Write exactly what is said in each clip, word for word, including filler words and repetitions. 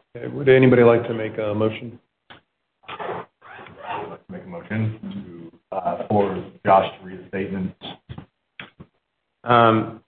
Okay, would anybody like to make a motion? I'd like to make a motion to, uh, for Josh to read a statement. Um,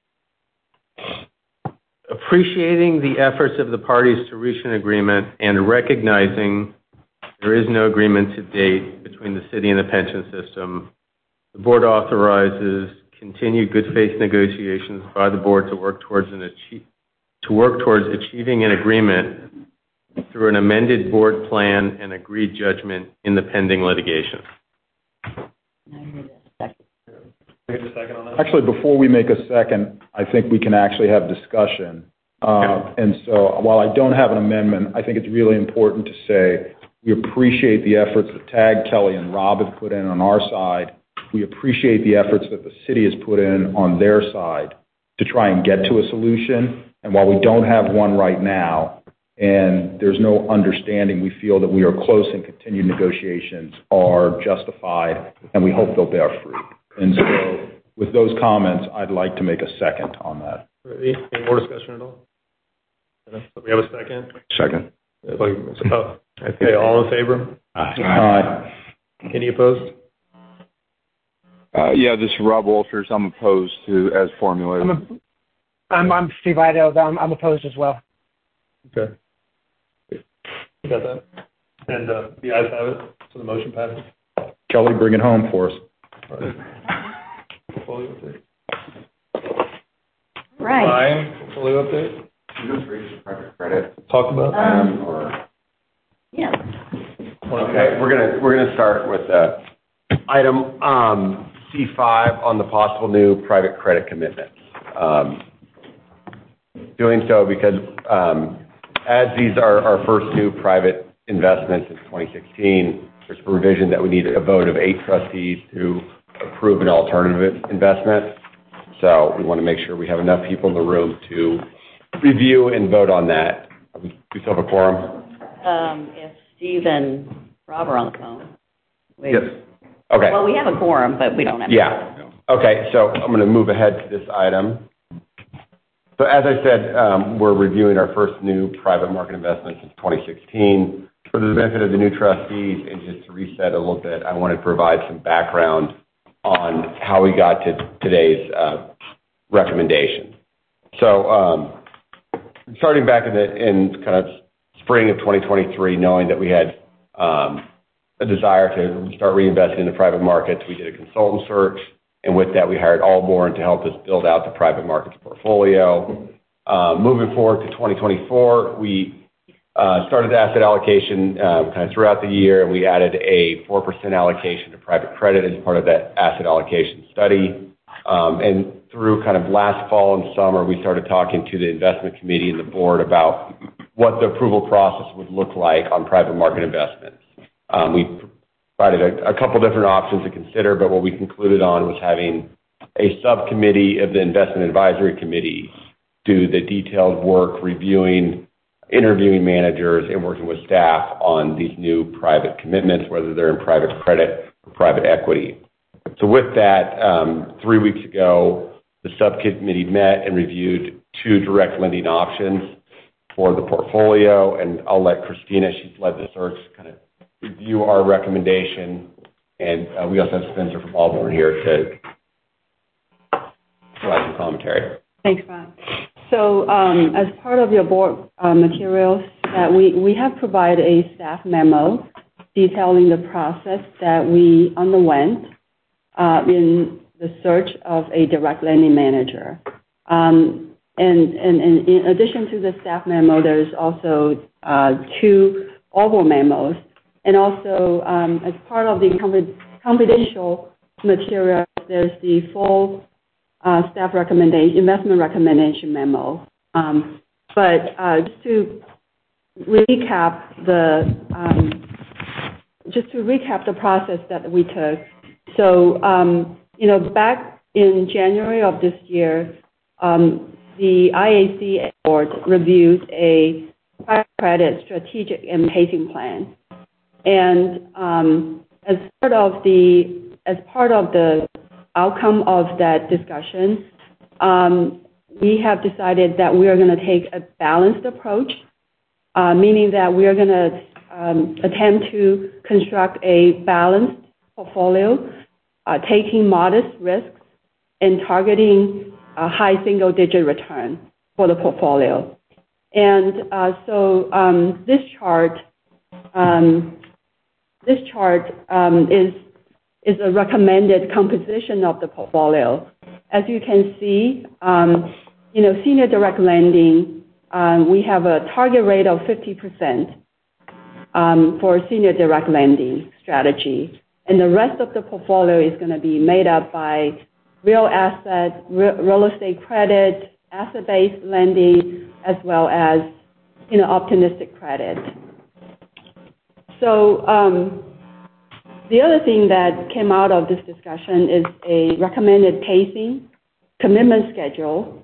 appreciating the efforts of the parties to reach an agreement and recognizing there is no agreement to date between the city and the pension system, the board authorizes continued good faith negotiations by the board to work towards an achieve, to work towards achieving an agreement through an amended board plan and agreed judgment in the pending litigation. Actually, before we make a second, I think we can actually have discussion. Uh, and so while I don't have an amendment, I think it's really important to say we appreciate the efforts that Tag, Kelly, and Rob have put in on our side. We appreciate the efforts that the city has put in on their side to try and get to a solution. And while we don't have one right now, and there's no understanding, we feel that we are close and continued negotiations are justified, and we hope they'll bear fruit. And so with those comments, I'd like to make a second on that. Any more discussion at all? We have a second? Second. Oh, okay, all in favor? Aye. Aye. Any opposed? Uh, yeah, this is Rob Walters. I'm opposed to as formulated. I'm, a, I'm, I'm Steve Ido. I'm, I'm opposed as well. Okay. You got that? And uh, the ayes have it, so the motion passes. Kelly, bring it home for us. All right. Portfolio update. Right. Ryan, portfolio update. You just raised private credit. Talk about Um, Um, or Yeah. Okay, we're gonna we're gonna start with uh, item um, C five on the possible new private credit commitments. Um, doing so because um, as these are our first new private investments in twenty sixteen, there's a provision that we need a vote of eight trustees to approve an alternative investment. So we want to make sure we have enough people in the room to review and vote on that. We still have a quorum? Um, if Steve and Rob are on the phone. We, Yes. Okay. Well, we have a quorum, but we don't have. Yeah. Okay, so I'm going to move ahead to this item. So as I said, um, we're reviewing our first new private market investment since twenty sixteen. For the benefit of the new trustees, and just to reset a little bit, I want to provide some background on how we got to today's uh, recommendation. So um, starting back in, the, in kind of spring of twenty twenty-three, knowing that we had um, a desire to start reinvesting in the private markets, we did a consultant search. And with that, we hired Allborn to help us build out the private markets portfolio. Uh, moving forward to twenty twenty-four, we uh, started asset allocation uh, kind of throughout the year, and we added a four percent allocation to private credit as part of that asset allocation study. Um, and through kind of last fall and summer, we started talking to the investment committee and the board about what the approval process would look like on private market investments. Um, we provided a, a couple different options to consider, but what we concluded on was having a subcommittee of the investment advisory committee do the detailed work reviewing, interviewing managers, and working with staff on these new private commitments, whether they're in private credit or private equity. So with that, um, three weeks ago, the subcommittee met and reviewed two direct lending options for the portfolio, and I'll let Christina, she's led the search, kind of review our recommendation, and uh, we also have Spencer from Allborn here to provide some commentary. Thanks, Ron. So um, as part of your board uh, materials, that we, we have provided a staff memo detailing the process that we underwent uh, in the search of a direct lending manager. Um, and, and, and in addition to the staff memo, there's also uh, two Allborn memos. And also, um, as part of the confidential material, there's the full uh, staff recommendation, investment recommendation memo. Um, but uh, just to recap the um, just to recap the process that we took. So, um, you know, back in January of this year, um, the I A C board reviewed a private credit strategic and pacing plan. And um, as part of the as part of the outcome of that discussion, um, we have decided that we are going to take a balanced approach uh, meaning that we are going to um, attempt to construct a balanced portfolio, uh, taking modest risks and targeting a high single-digit return for the portfolio. And uh, so um, this chart, um, this chart um, is is a recommended composition of the portfolio. As you can see, um, you know, senior direct lending, um, we have a target rate of fifty percent um, for senior direct lending strategy, and the rest of the portfolio is going to be made up by real asset, real estate credit, asset-based lending, as well as, you know, opportunistic credit. So um, the other thing that came out of this discussion is a recommended pacing commitment schedule,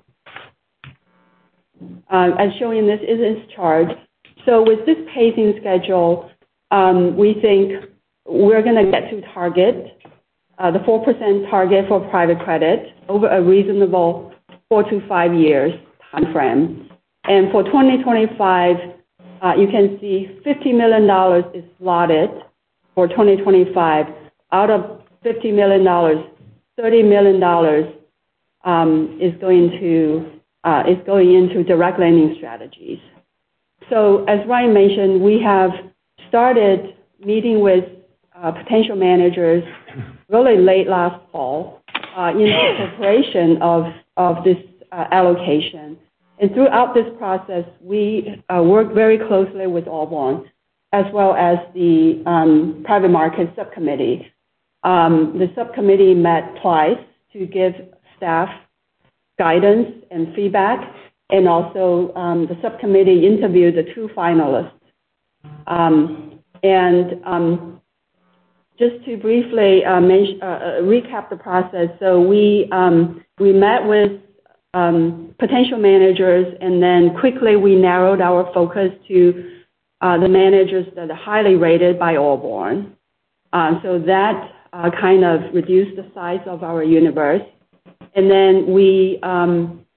uh, as shown in this is this chart. So with this pacing schedule, um, we think we're going to get to target Uh, the four percent target for private credit over a reasonable four to five years time frame. And for twenty twenty-five, uh, you can see fifty million dollars is slotted for twenty twenty-five. Out of fifty million dollars, thirty million dollars um, is going to uh, is going into direct lending strategies. So as Ryan mentioned, we have started meeting with uh, potential managers really late last fall uh, in preparation of, of this uh, allocation. And throughout this process, we uh, work very closely with Allborn, as well as the um, private market subcommittee. Um, the subcommittee met twice to give staff guidance and feedback, and also um, the subcommittee interviewed the two finalists. Um, and um, Just to briefly uh, mention, uh, recap the process, so we um, we met with um, potential managers, and then quickly we narrowed our focus to uh, the managers that are highly rated by Allborn. Uh, so that uh, kind of reduced the size of our universe, and then we um,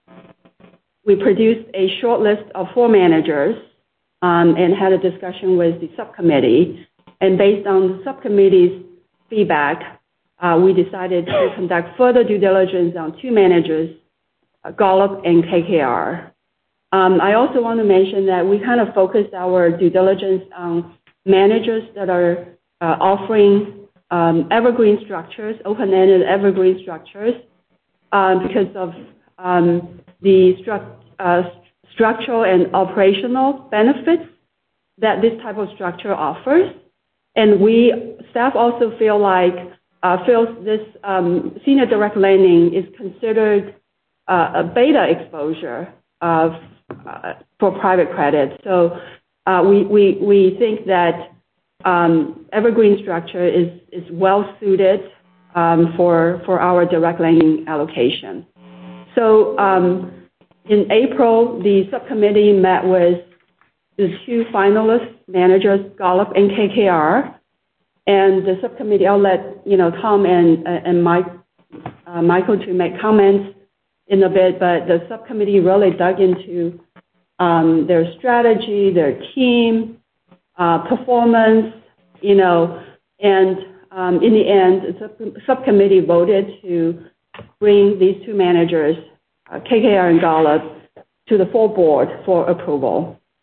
we produced a short list of four managers um, and had a discussion with the subcommittee. And based on the subcommittee's feedback, uh, we decided to conduct further due diligence on two managers, uh, Golub and K K R. Um, I also want to mention that we kind of focused our due diligence on managers that are uh, offering um, evergreen structures, open-ended evergreen structures, uh, because of um, the stru- uh, structural and operational benefits that this type of structure offers. And we, staff also feel like, uh, feels this um, senior direct lending is considered uh, a beta exposure of, uh, for private credit. So uh, we, we, we think that um, evergreen structure is, is well suited um, for, for our direct lending allocation. So um, in April, the subcommittee met with the two finalist managers, Golub and K K R, and the subcommittee, I'll let, you know, Tom and, and Mike, uh, Michael to make comments in a bit, but the subcommittee really dug into um, their strategy, their team, uh, performance, you know, and um, in the end, the sub- subcommittee voted to bring these two managers, uh, K K R and Golub, to the full board for approval.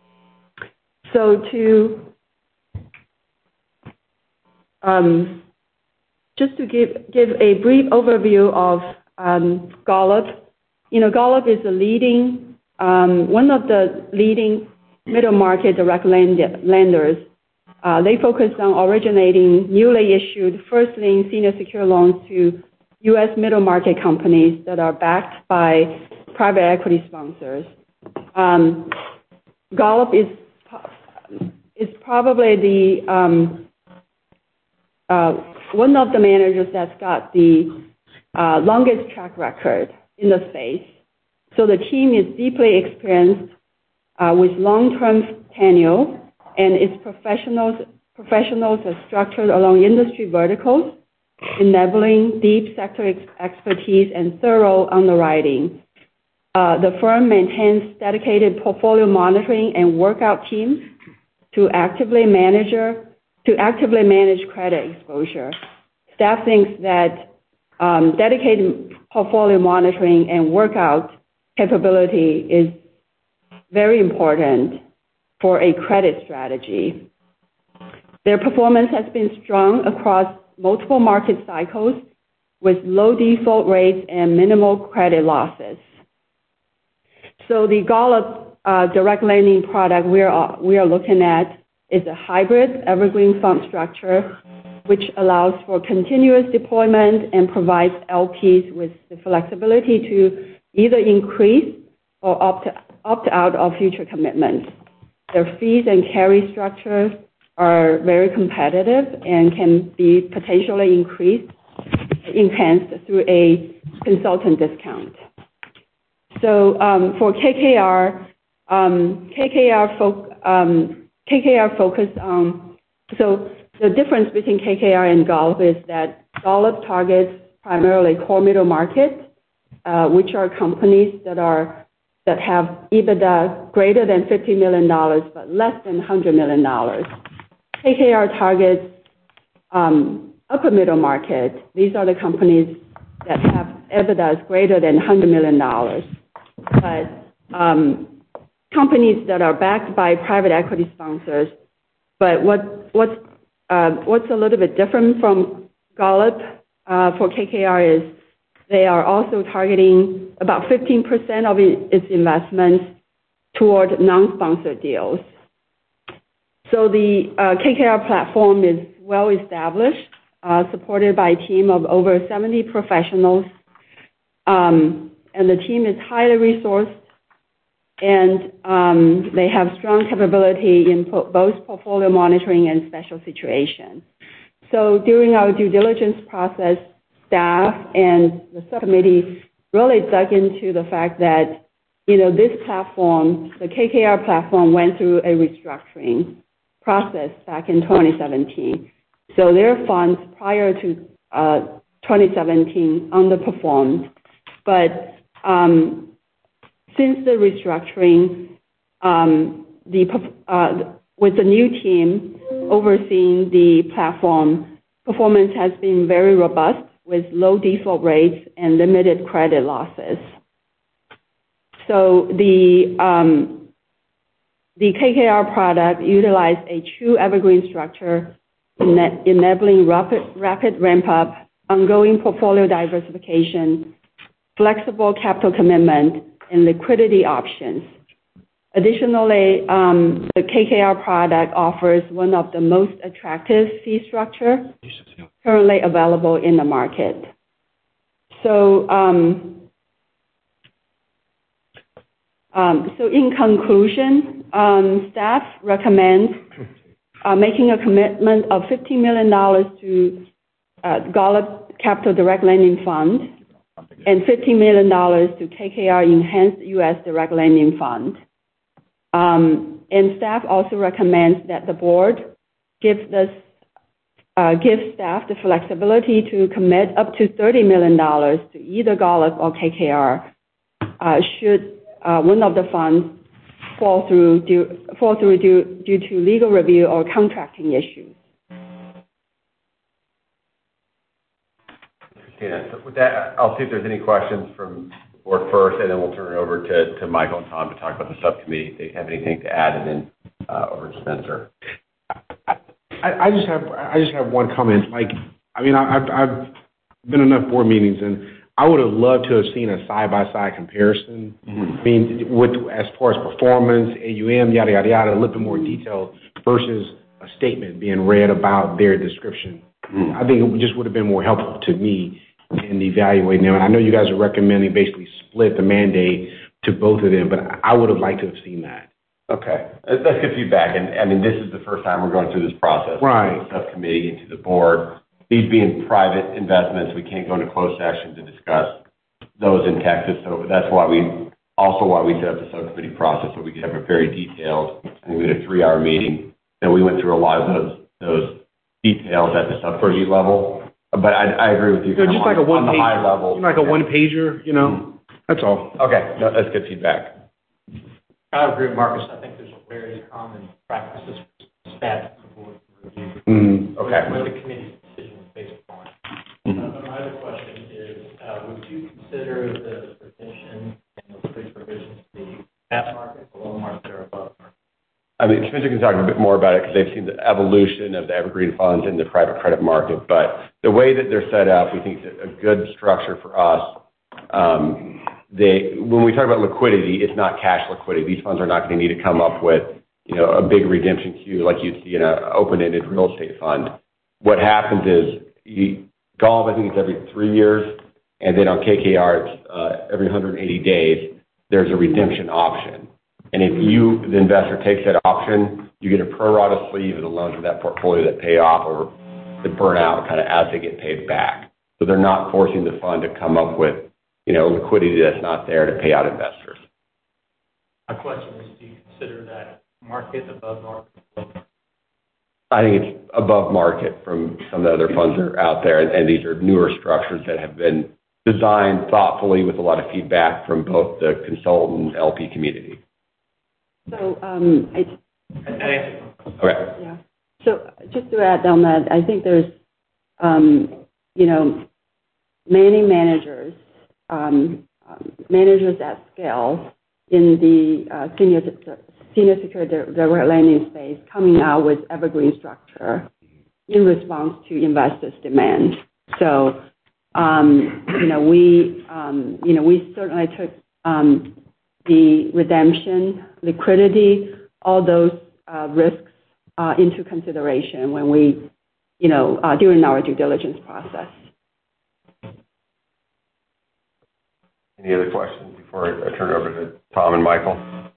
So to um, just to give give a brief overview of um, Golub, you know, Golub is a leading um, one of the leading middle market direct lend- lenders. Uh, they focus on originating newly issued first lien senior secured loans to U S middle market companies that are backed by private equity sponsors. Um, Golub is is probably the um, uh, one of the managers that's got the uh, longest track record in the space. So the team is deeply experienced uh, with long-term tenure, and its professionals professionals are structured along industry verticals, enabling deep sector ex- expertise and thorough underwriting. Uh, the firm maintains dedicated portfolio monitoring and workout teams to actively manage to actively manage credit exposure. Staff thinks that um, dedicated portfolio monitoring and workout capability is very important for a credit strategy. Their performance has been strong across multiple market cycles with low default rates and minimal credit losses. So the Golub uh, direct lending product we are, we are looking at is a hybrid evergreen fund structure which allows for continuous deployment and provides L Ps with the flexibility to either increase or opt, opt out of future commitments. Their fees and carry structures are very competitive and can be potentially increased, enhanced through a consultant discount. So um, for K K R, um, K K R, fo- um, K K R focused on, so the difference between K K R and Golub is that Golub targets primarily core middle market, uh, which are companies that are that have EBITDA greater than fifty million dollars but less than one hundred million dollars. K K R targets um, upper middle market. These are the companies that have EBITDA greater than one hundred million dollars. But um, companies that are backed by private equity sponsors. But what what's uh, what's a little bit different from Golub uh, for K K R is they are also targeting about fifteen percent of its investments toward non-sponsored deals. So the uh, K K R platform is well established, uh, supported by a team of over seventy professionals, um, and the team is highly resourced, and um, they have strong capability in po- both portfolio monitoring and special situations. So during our due diligence process, staff and the subcommittee really dug into the fact that, you know, this platform, the K K R platform, went through a restructuring process back in twenty seventeen. So their funds prior to uh, twenty seventeen underperformed. But um, since the restructuring, um, the, uh, with the new team overseeing the platform, performance has been very robust with low default rates and limited credit losses. So the um, the K K R product utilized a true evergreen structure, ena- enabling rapid rapid ramp up, ongoing portfolio diversification, flexible capital commitment, and liquidity options. Additionally, um, the K K R product offers one of the most attractive fee structure currently available in the market. So, um, um, so in conclusion, um, staff recommends uh, making a commitment of fifteen million dollars to uh, Golub Capital Direct Lending Fund and fifteen million dollars to K K R Enhanced U S Direct Lending Fund. Um, and staff also recommends that the board gives this, uh, gives staff the flexibility to commit up to thirty million dollars to either Golub or K K R uh, should uh, one of the funds fall through due, fall through due, due to legal review or contracting issues. Christina, so with that, I'll see if there's any questions from the board first, and then we'll turn it over to, to Michael and Tom to talk about the subcommittee if they have anything to add, and then uh, over to Spencer. I, I just have I just have one comment. Like, I mean, I, I've, I've been in enough board meetings, and I would have loved to have seen a side by side comparison. Mm-hmm. I mean, with as far as performance, A U M, yada yada yada, a little bit more detailed versus a statement being read about their description. Mm-hmm. I think it just would have been more helpful to me in evaluating them. And I know you guys are recommending basically split the mandate to both of them, but I would have liked to have seen that. Okay, that's good feedback. And I mean, this is the first time we're going through this process. Right. From the subcommittee into the board. These being private investments, we can't go into closed session to discuss those in Texas. So that's why we, also why we set up the subcommittee process, so we could have a very detailed, I think we had a three hour meeting, and we went through a lot of those, those details at the subcommittee level. But I, I agree with you. You know, just on, like a one on the page, high level. like a one pager, you know? That's all. Okay, no, that's good feedback. I agree with Marcus. I think there's a very common practices for staff to board review. Mm-hmm. Okay. What the committee's decision is based upon. Mm-hmm. Uh, my other question is, uh, would you consider the provision and those three provisions to be at market, below market, or above market? I mean, Spencer can talk a bit more about it because they've seen the evolution of the evergreen funds in the private credit market. But the way that they're set up, we think it's a good structure for us. Um, they, when we talk about liquidity, it's not cash liquidity. These funds are not going to need to come up with, you know, a big redemption queue like you'd see in an open-ended real estate fund. What happens is, you, golf, I think it's every three years, and then on K K R, it's uh, every one hundred eighty days, there's a redemption option. And if you, the investor, takes that option, you get a pro rata sleeve of the loans in that portfolio that pay off or that burn out kind of as they get paid back. So they're not forcing the fund to come up with, you know, liquidity that's not there to pay out investors. My question is, do you consider that market, above market, below market? I think it's above market from some of the other funds that are out there, and, and these are newer structures that have been designed thoughtfully with a lot of feedback from both the consultant and L P community. So, um, I, Okay. yeah. So just to add on that, I think there's, um, you know, many managers, um, um, managers at scale in the uh, senior senior secured direct lending space coming out with evergreen structure in response to investors' demand. So, um, you know, we, um, you know, we certainly took um, the redemption, liquidity, all those uh, risks uh, into consideration when we, you know, uh, during our due diligence process. Any other questions before I turn it over to Tom and Michael?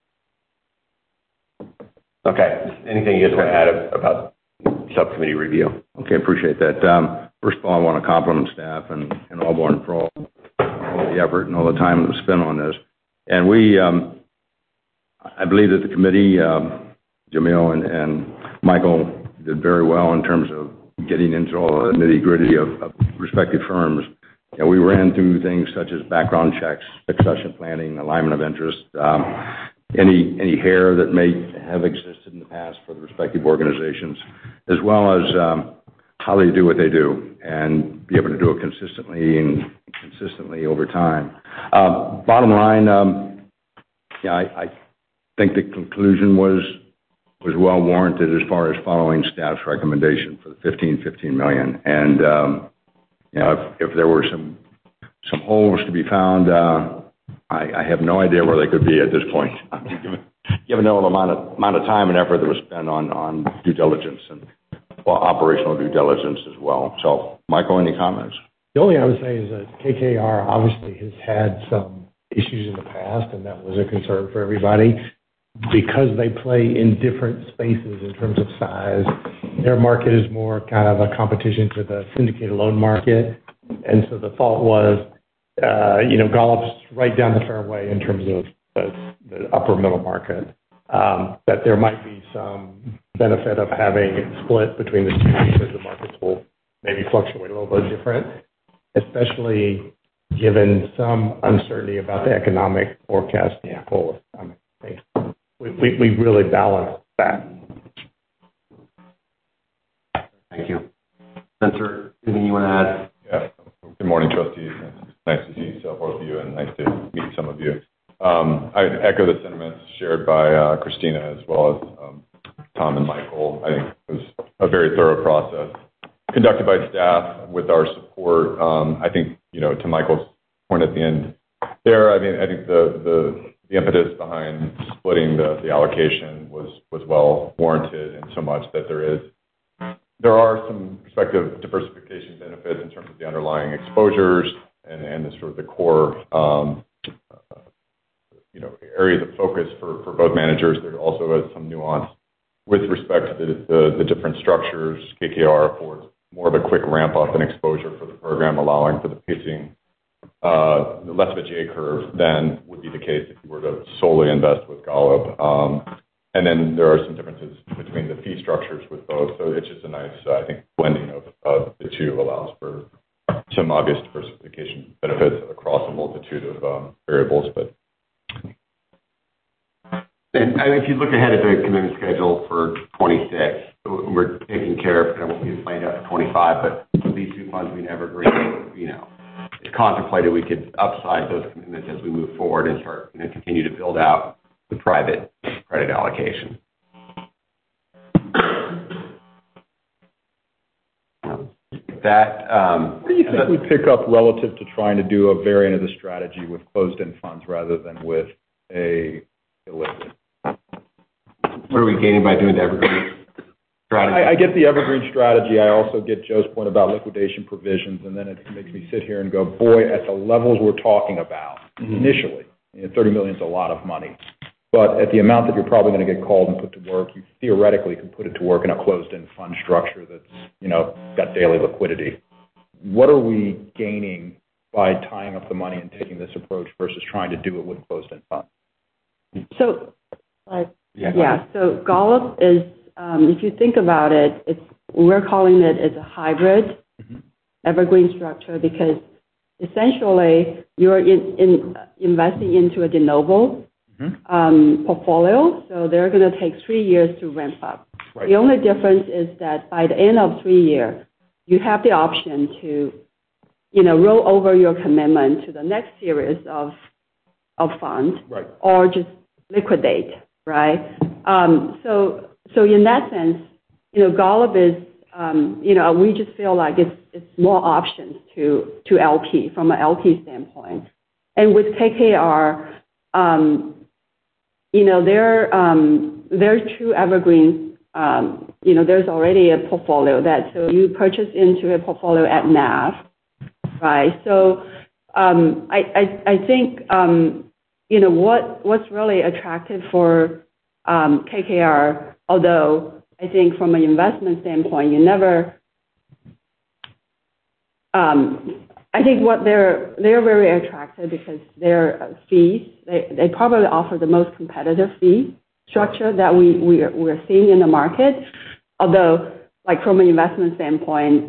Okay. Anything you guys want to add about subcommittee review? Okay, appreciate that. Um, first of all, I want to compliment staff and, and Allborn for all, all the effort and all the time that was spent on this. And we, um, I believe that the committee, um, Jamil and, and Michael did very well in terms of getting into all the nitty-gritty of, of respective firms. And we ran through things such as background checks, succession planning, alignment of interest, um, any any hair that may have existed in the past for the respective organizations, as well as um, how they do what they do and be able to do it consistently and consistently over time. Uh, bottom line, um, yeah, I, I think the conclusion was was well warranted as far as following staff's recommendation for the fifteen, fifteen million. And um, you know, if, if there were some some holes to be found, uh, I, I have no idea where they could be at this point, given, given the amount of amount of time and effort that was spent on on due diligence and well, operational due diligence as well. So, Michael, any comments? The only thing I would say is that K K R obviously has had some issues in the past, and that was a concern for everybody. Because they play in different spaces in terms of size, their market is more kind of a competition to the syndicated loan market. And so the thought was, uh, you know, Gollup's right down the fairway in terms of the, the upper middle market, um, that there might be some benefit of having it split between the two because the markets will maybe fluctuate a little bit different, especially given some uncertainty about the economic forecast going forward. I mean, I think we, we, we really balance that. Thank you. Spencer, anything you want to add? Yeah. Good morning, trustees. It's nice to see both of you and nice to meet some of you. Um, I echo the sentiments shared by uh, Christina as well as um, Tom and Michael. I think it was a very thorough process conducted by staff with our support. Um, I think, you know, to Michael's point at the end there, I mean, I think the, the, the impetus behind splitting the, the allocation was, was well warranted in so much that there is There are some prospective diversification benefits in terms of the underlying exposures and, and the sort of the core, um, uh, you know, areas of focus for, for both managers. There also is some nuance with respect to the, the, the different structures. K K R affords more of a quick ramp up in exposure for the program, allowing for the pacing, uh, less of a J curve than would be the case if you were to solely invest with Golub. Um, And then there are some differences between the fee structures with both. So it's just a nice, uh, I think, blending of, of the two allows for some obvious diversification benefits across a multitude multitude of um, variables, but. And I mean, if you look ahead at the commitment schedule for twenty-six, we're taking care of kind of what we planned out for twenty-five, but these two funds we never agreed, you know, it's contemplated we could upsize those commitments as we move forward and start, you know, continue to build out the private credit allocation. That, um, what do you think we pick up relative to trying to do a variant of the strategy with closed-end funds rather than with a illiquid? What are we gaining by doing the evergreen strategy? I, I get the evergreen strategy. I also get Joe's point about liquidation provisions, and then it makes me sit here and go, boy, at the levels we're talking about mm-hmm. initially, you know, thirty million is a lot of money. But at the amount that you're probably going to get called and put to work, you theoretically could put it to work in a closed-end fund structure that's, you know, got daily liquidity. What are we gaining by tying up the money and taking this approach versus trying to do it with closed-end funds? So, uh, yeah, yeah, so Golub is, um, if you think about it, it's we're calling it it's a hybrid mm-hmm. evergreen structure because essentially you're in, in investing into a de novo Um, portfolio, so they're going to take three years to ramp up. Right. The only difference is that by the end of three years, you have the option to, you know, roll over your commitment to the next series of of funds, right. or just liquidate, right? Um, so, so in that sense, you know, Golub is, um, you know, we just feel like it's it's more options to to L P from an L P standpoint, and with K K R. Um, You know, they're, um, they're true evergreen. Um, you know, there's already a portfolio that, so you purchase into a portfolio at N A V, right? So um, I, I, I think, um, you know, what, what's really attractive for um, K K R, although I think from an investment standpoint, you never, um, I think what they're they're very attractive because their fees they, they probably offer the most competitive fee structure that we we are, we're seeing in the market. Although, like from an investment standpoint,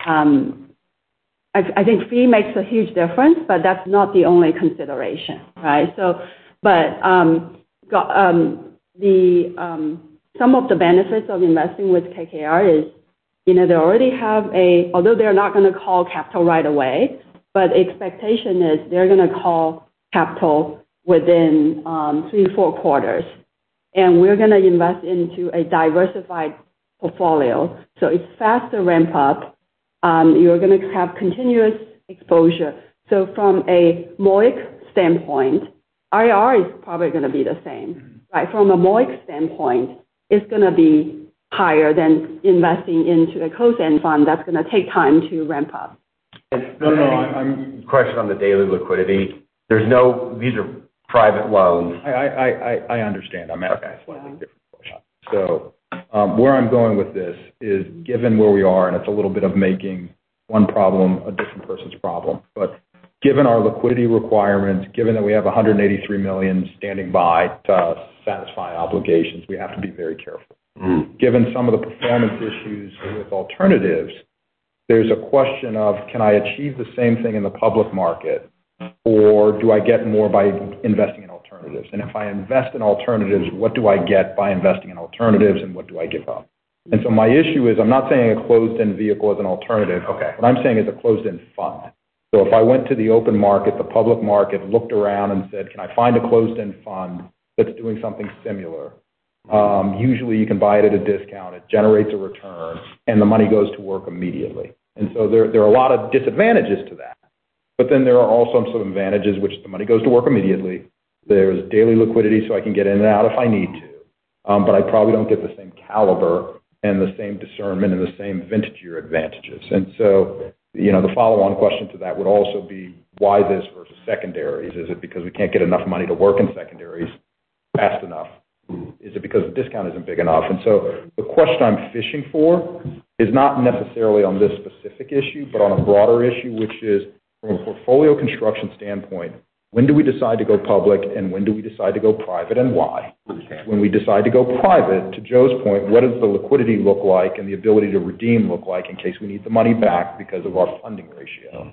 um, I, I think fee makes a huge difference, but that's not the only consideration, right? So, but um, got, um, the um, some of the benefits of investing with K K R is, you know, they already have a, although they're not going to call capital right away, but expectation is they're going to call capital within um, three, four quarters. And we're going to invest into a diversified portfolio. So it's faster ramp up. Um, you're going to have continuous exposure. So from a M O I C standpoint, I R R is probably going to be the same, right? From a M O I C standpoint, it's going to be higher than investing into a closed-end fund that's going to take time to ramp up. No, no, I'm question on the daily liquidity. There's no, these are private loans. I, I, I, I understand. I'm asking a slightly different question. So um, where I'm going with this is given where we are, and it's a little bit of making one problem a different person's problem, but given our liquidity requirements, given that we have one hundred eighty-three million dollars standing by to satisfy obligations, we have to be very careful. Mm. Given some of the performance issues with alternatives, there's a question of, can I achieve the same thing in the public market, or do I get more by investing in alternatives? And if I invest in alternatives, what do I get by investing in alternatives, and what do I give up? And so my issue is, I'm not saying a closed-end vehicle is an alternative. Okay. What I'm saying is a closed-end fund. So if I went to the open market, the public market, looked around and said, can I find a closed-end fund that's doing something similar? Um, usually you can buy it at a discount, it generates a return, and the money goes to work immediately. And so there, there are a lot of disadvantages to that. But then there are also some advantages, which the money goes to work immediately. There's daily liquidity so I can get in and out if I need to. Um, but I probably don't get the same caliber and the same discernment and the same vintage year advantages. And so, you know, the follow-on question to that would also be, why this versus secondaries? Is it because we can't get enough money to work in secondaries fast enough? Is it because the discount isn't big enough? And so the question I'm fishing for is not necessarily on this specific issue, but on a broader issue, which is from a portfolio construction standpoint, when do we decide to go public and when do we decide to go private and why? Okay. When we decide to go private, to Joe's point, what does the liquidity look like and the ability to redeem look like in case we need the money back because of our funding ratio?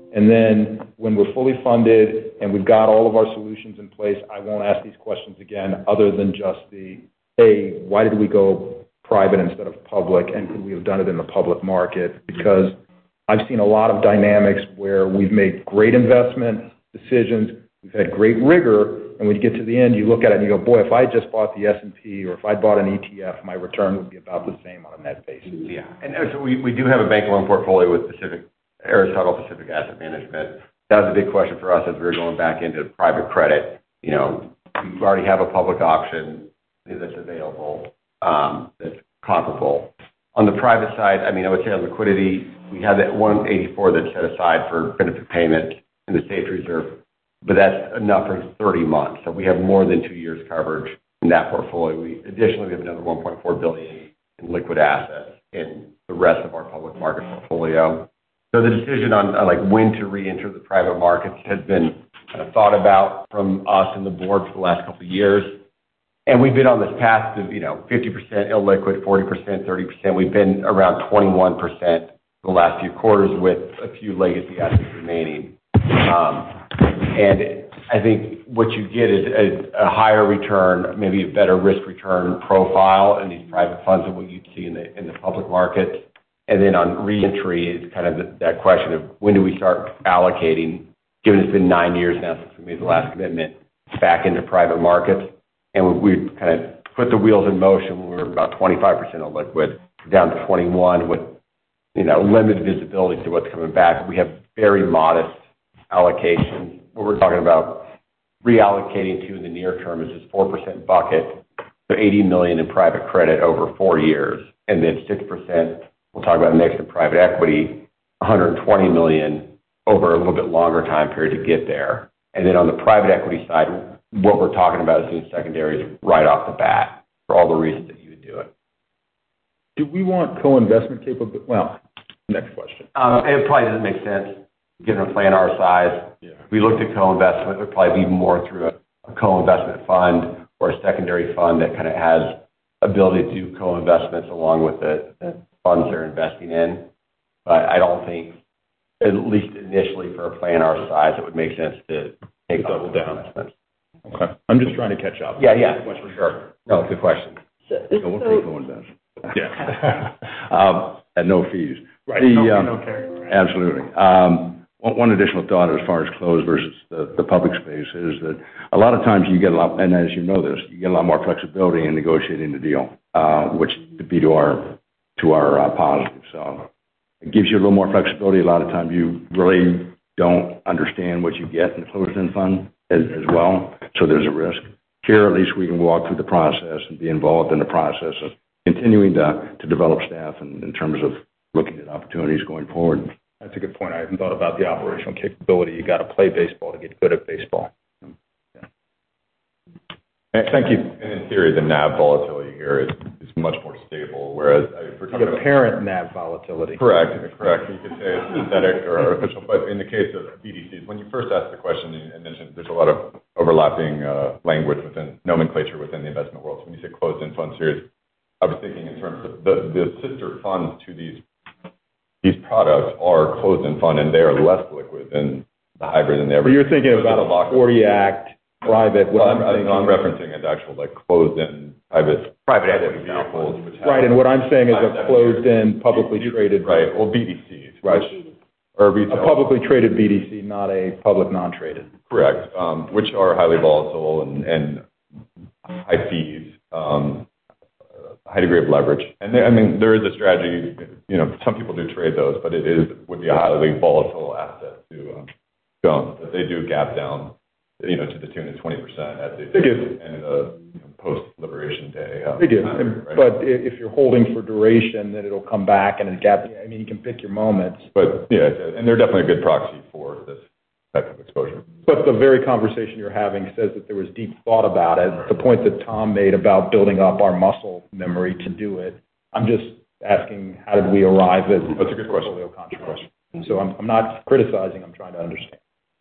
And then when we're fully funded and we've got all of our solutions in place, I won't ask these questions again other than just the, hey, why did we go private instead of public, and could we have done it in the public market? Because I've seen a lot of dynamics where we've made great investment decisions, we've had great rigor, and when you get to the end, you look at it and you go, boy, if I just bought the S and P or if I bought an E T F, my return would be about the same on a net basis. Yeah, and so we, we do have a bank loan portfolio with Pacific, Aristotle Pacific Asset Management. That was a big question for us as we were going back into private credit. You know, we already have a public option that's available, um, that's comparable. On the private side, I mean, I would say on liquidity, we have that one eighty-four that's set aside for benefit payment in the safety reserve, but that's enough for thirty months. So we have more than two years coverage in that portfolio. We additionally, we have another one point four billion dollars in liquid assets in the rest of our public market portfolio. So the decision on, on like when to re-enter the private markets has been kind of thought about from us and the board for the last couple of years. And we've been on this path to, you know, fifty percent illiquid, forty percent, thirty percent. We've been around twenty-one percent the last few quarters with a few legacy assets remaining. Um, and I think what you get is a, a higher return, maybe a better risk return profile in these private funds than what you'd see in the in the public markets. And then on reentry is kind of the, that question of when do we start allocating, given it's been nine years now since we made the last commitment, back into private markets. And we, we kind of put the wheels in motion when we were about twenty-five percent of liquid, down to twenty-one with, you know, limited visibility to what's coming back. We have very modest allocations. What we're talking about reallocating to in the near term is this four percent bucket, so eighty million dollars in private credit over four years, and then six percent, we'll talk about next in private equity, one hundred twenty million dollars over a little bit longer time period to get there. And then on the private equity side, what we're talking about is doing secondaries right off the bat for all the reasons that you would do it. Do we want co-investment capability? Well, next question. Um, it probably doesn't make sense given a plan our size. Yeah. If we looked at co-investment, it would probably be more through a, a co-investment fund or a secondary fund that kind of has ability to do co-investments along with the, the funds they're investing in. But I don't think, at least initially for a plan our size, it would make sense to take double down investments. Okay. I'm just trying to catch up. Yeah, yeah, for sure. No, good question. So, So we'll take co-invest. Yeah. um, at no fees. Right. The, no, um, no carry. Absolutely. Um, one, one additional thought as far as closed versus the, the public space is that a lot of times you get a lot, and as you know this, you get a lot more flexibility in negotiating the deal, uh, which would be to our to our uh, positive. So it gives you a little more flexibility. A lot of times you really don't understand what you get in the closed-end fund as, as well, so there's a risk. Here, at least we can walk through the process and be involved in the process of continuing to, to develop staff in, in terms of looking at opportunities going forward. That's a good point. I haven't thought about the operational capability. You got to play baseball to get good at baseball. Yeah. Thank you. And in theory, the N A V volatility here is, is much more stable, whereas if we're talking The about parent N A V volatility. Correct, correct. You could say it's synthetic or artificial, but in the case of B D Cs, when you first asked the question, you mentioned there's a lot of overlapping uh, language within nomenclature within the investment world. So when you say closed-end fund series, I was thinking in terms of the, the sister funds to these these products are closed-end fund, and they are less liquid than the hybrid and the But you're thinking about a forty act private. Well, I'm, I'm, I'm referencing an actual like closed-end private private equity vehicles, which have right, and what I'm saying is a closed-end, publicly traded. Right, well, B D Cs, right, which, or retail. A publicly traded B D C, not a public non-traded. Correct, um, which are highly volatile and, and high fees, um, high degree of leverage. And there, I mean, there is a strategy. You know, some people do trade those, but it is would be a highly volatile asset to um, to own. But they do gap down, you know, to the tune of twenty percent at the They do. end of the you know, post-liberation day. Um, They do, time, and, right? but i- if you're holding for duration, then it'll come back and it gap. I mean, you can pick your moments. But yeah, and they're definitely a good proxy for this type of exposure. But the very conversation you're having says that there was deep thought about it. The point that Tom made about building up our muscle memory to do it. I'm just asking, how did we arrive at That's a good question. portfolio construction? So I'm, I'm not criticizing. I'm trying to understand.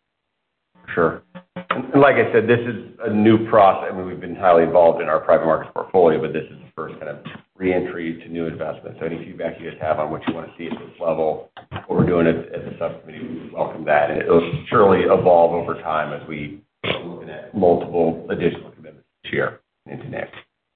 Sure. And like I said, this is a new process. I mean, we've been highly involved in our private markets portfolio, but this is the first kind of reentries to new investments. So any feedback you guys have on what you want to see at this level, what we're doing at, at the subcommittee, we welcome that. And it'll surely evolve over time as we are looking at multiple additional commitments this year and into next.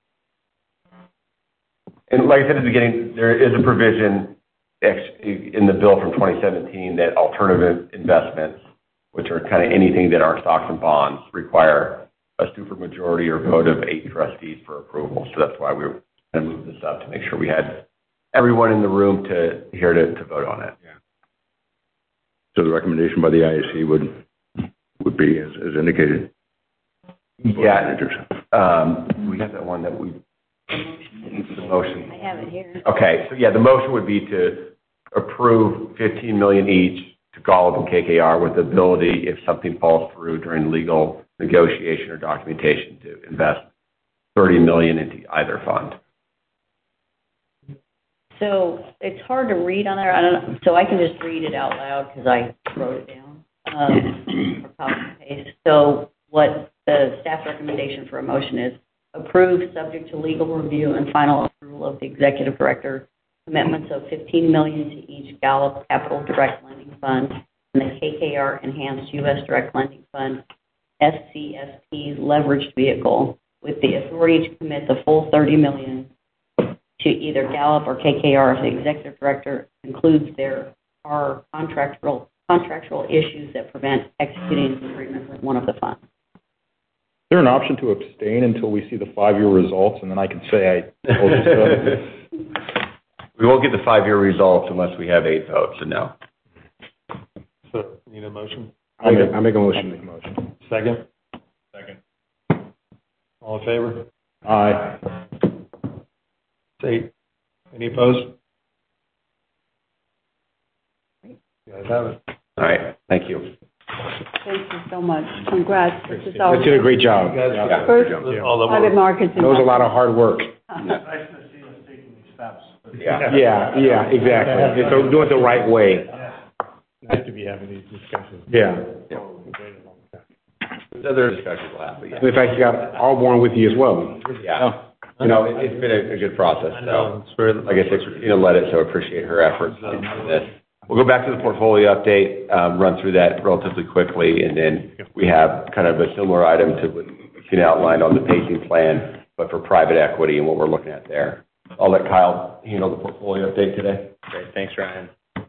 And like I said at the beginning, there is a provision in the bill from twenty seventeen that alternative investments, which are kind of anything that are stocks and bonds, require a supermajority or vote of eight trustees for approval. So that's why we were going to move this up to make sure we had everyone in the room to here to, to vote on it. Yeah. So the recommendation by the I S C would would be as, as indicated. Yeah. Um, we got that one that we. The motion. I have it here. Okay, so yeah, the motion would be to approve fifteen million dollars each to Golub and K K R with the ability, if something falls through during legal negotiation or documentation, to invest thirty million dollars into either fund. So it's hard to read on there. I don't know. So I can just read it out loud because I wrote it down um, for copy and paste. So what the staff recommendation for a motion is: approve, subject to legal review and final approval of the executive director, commitments of fifteen million dollars to each Golub Capital Direct Lending Fund and the K K R Enhanced U S Direct Lending Fund, S C S P leveraged vehicle, with the authority to commit the full thirty million dollars to either Golub or K K R if the executive director concludes there are contractual contractual issues that prevent executing an agreement with one of the funds. Is there an option to abstain until we see the five-year results, and then I can say I told you so? We won't get the five-year results unless we have eight votes, so no. So, need a motion? I make, I make a motion. Make a motion. Second? Second. All in favor? Aye. Eight. Any opposed? You guys have it. All right, thank you. Thank you so much. Congrats. This is You our did a great job. Yeah. first All the private work. markets. That was a lot of hard work. Nice to see us taking these steps. Yeah. Yeah, yeah, exactly. And so doing it the right way. Nice to be having these discussions. Yeah. There's other discussions we'll have, but yeah. In fact, you got Allborn with you as well. Yeah. You know, it, it's been a, a good process. I know. So, It's very, like I said, Christina led it, so I appreciate her efforts in this. We'll go back to the portfolio update, um, run through that relatively quickly, and then we have kind of a similar item to what Christina outlined on the pacing plan, but for private equity and what we're looking at there. I'll let Kyle handle the portfolio update today. Great. Thanks, Ryan.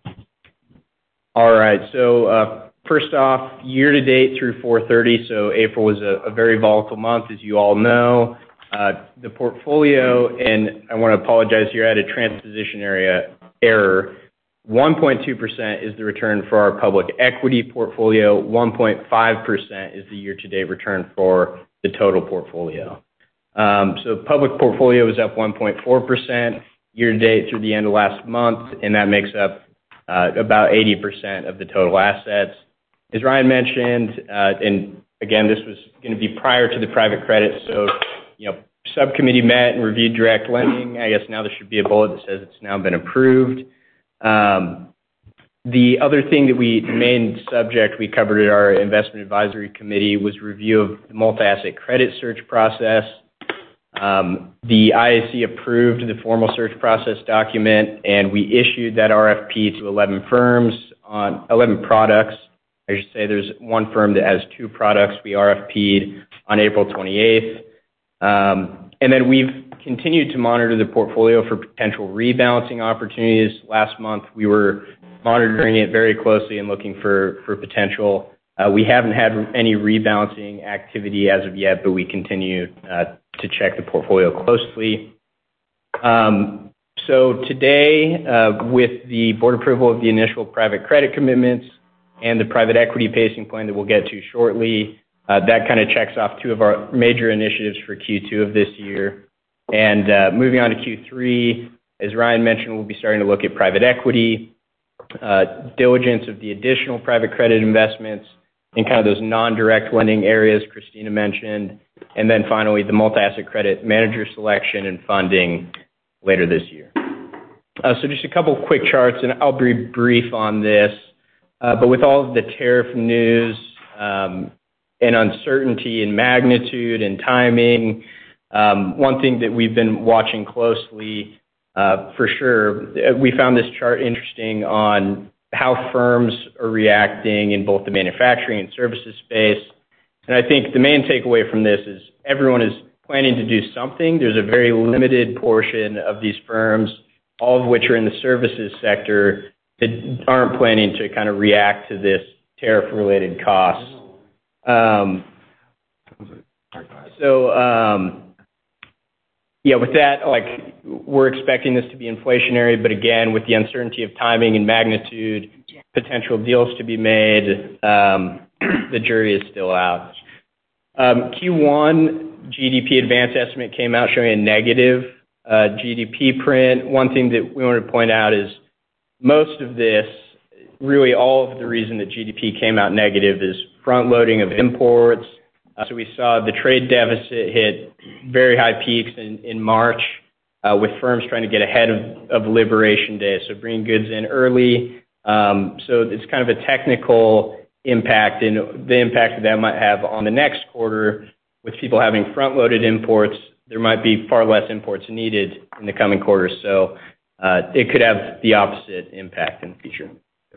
All right. So, uh, first off, year-to-date through four thirty, so April was a, a very volatile month, as you all know. Uh, the portfolio, and I want to apologize here, I had a transposition area error. one point two percent is the return for our public equity portfolio. one point five percent is the year-to-date return for the total portfolio. Um, so public portfolio is up one point four percent year-to-date through the end of last month, and that makes up uh, about eighty percent of the total assets. As Ryan mentioned, uh, and again, this was going to be prior to the private credit, so, you know, subcommittee met and reviewed direct lending. I guess now there should be a bullet that says it's now been approved. Um, the other thing that we, the main subject we covered at our investment advisory committee was review of the multi-asset credit search process. Um, the I A C approved the formal search process document, and we issued that R F P to eleven firms on eleven products. I should say there's one firm that has two products we R F P'd on April twenty-eighth. Um, and then we've continued to monitor the portfolio for potential rebalancing opportunities. Last month, we were monitoring it very closely and looking for, for potential. Uh, we haven't had any rebalancing activity as of yet, but we continue uh, to check the portfolio closely. Um, so today, uh, with the board approval of the initial private credit commitments and the private equity pacing plan that we'll get to shortly, uh, that kind of checks off two of our major initiatives for Q two of this year. And uh, moving on to Q three, as Ryan mentioned, we'll be starting to look at private equity, uh, diligence of the additional private credit investments in kind of those non-direct lending areas Christina mentioned, and then finally the multi-asset credit manager selection and funding later this year. Uh, so just a couple quick charts, and I'll be brief on this, uh, but with all of the tariff news um, and uncertainty in magnitude and timing, Um, one thing that we've been watching closely, uh, for sure, we found this chart interesting on how firms are reacting in both the manufacturing and services space. And I think the main takeaway from this is everyone is planning to do something. There's a very limited portion of these firms, all of which are in the services sector, that aren't planning to kind of react to this tariff-related costs. Um, so, um, yeah, with that, like, we're expecting this to be inflationary, but again, with the uncertainty of timing and magnitude, potential deals to be made, um, the jury is still out. Um, Q one G D P advance estimate came out showing a negative uh, G D P print. One thing that we want to point out is most of this, really all of the reason that G D P came out negative is front loading of imports. Uh, so we saw the trade deficit hit very high peaks in, in March uh, with firms trying to get ahead of, of Liberation Day, so bringing goods in early. Um, so it's kind of a technical impact, and the impact that might have on the next quarter with people having front-loaded imports. There might be far less imports needed in the coming quarters, so uh, it could have the opposite impact in the future.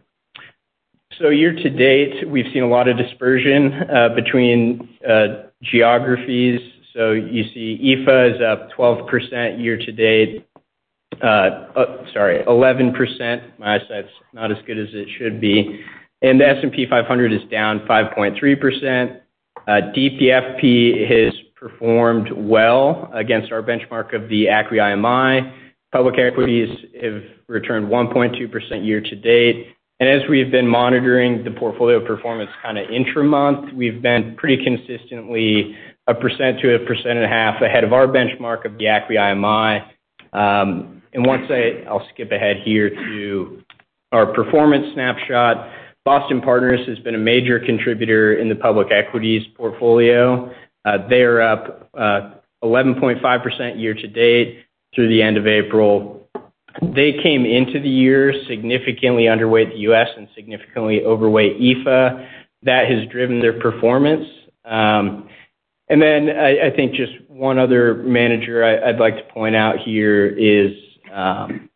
So year to date, we've seen a lot of dispersion uh, between uh, geographies. So you see I F A is up twelve percent year to date. Uh, uh, sorry, eleven percent. My eyesight's not as good as it should be. And the S and P five hundred is down five point three percent. Uh, D P F P has performed well against our benchmark of the A C W I M I. Public equities have returned one point two percent year to date. And as we've been monitoring the portfolio performance kind of intra-month, we've been pretty consistently a percent to a percent and a half ahead of our benchmark of the A C W I M I. Um, and once I, I'll skip ahead here to our performance snapshot. Boston Partners has been a major contributor in the public equities portfolio. Uh, they are up uh, eleven point five percent year to date through the end of April. They came into the year significantly underweight the U S and significantly overweight I F A. That has driven their performance. Um, and then I, I think just one other manager I, I'd like to point out here is, um,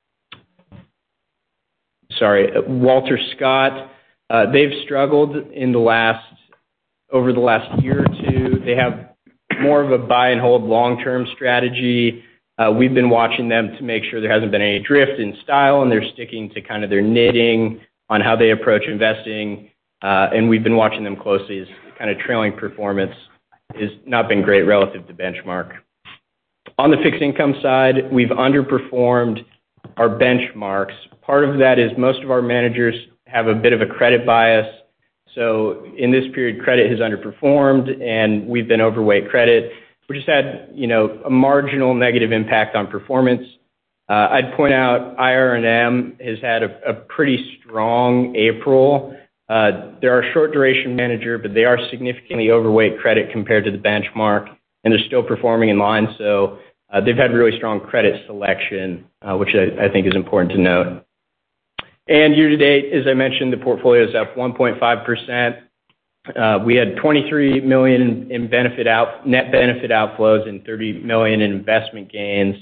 sorry, Walter Scott. Uh, they've struggled in the last, over the last year or two. They have more of a buy and hold long-term strategy. Uh, we've been watching them to make sure there hasn't been any drift in style, and they're sticking to kind of their knitting on how they approach investing. Uh, and we've been watching them closely as kind of trailing performance has not been great relative to benchmark. On the fixed income side, we've underperformed our benchmarks. Part of that is most of our managers have a bit of a credit bias. So in this period, credit has underperformed, and we've been overweight credit, which has had, you know, a marginal negative impact on performance. Uh, I'd point out I R and M has had a, a pretty strong April. Uh, they're our short duration manager, but they are significantly overweight credit compared to the benchmark, and they're still performing in line. So uh, they've had really strong credit selection, uh, which I, I think is important to note. And year to date, as I mentioned, the portfolio is up one point five percent. Uh, we had twenty-three million dollars in, in benefit out, net benefit outflows and thirty million dollars in investment gains.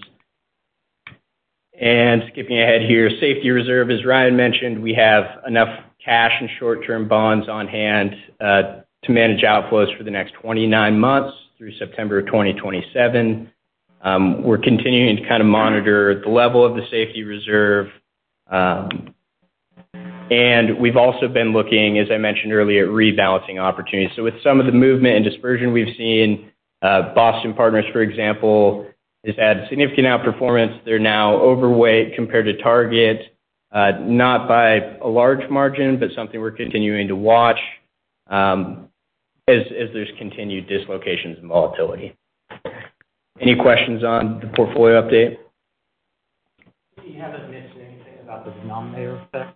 And skipping ahead here, safety reserve, as Ryan mentioned, we have enough cash and short-term bonds on hand uh, to manage outflows for the next twenty-nine months through September of twenty twenty-seven. Um, we're continuing to kind of monitor the level of the safety reserve. Um, And we've also been looking, as I mentioned earlier, at rebalancing opportunities. So with some of the movement and dispersion we've seen, uh, Boston Partners, for example, has had significant outperformance. They're now overweight compared to target, uh, not by a large margin, but something we're continuing to watch um, as, as there's continued dislocations and volatility. Any questions on the portfolio update? You haven't mentioned anything about the denominator effect.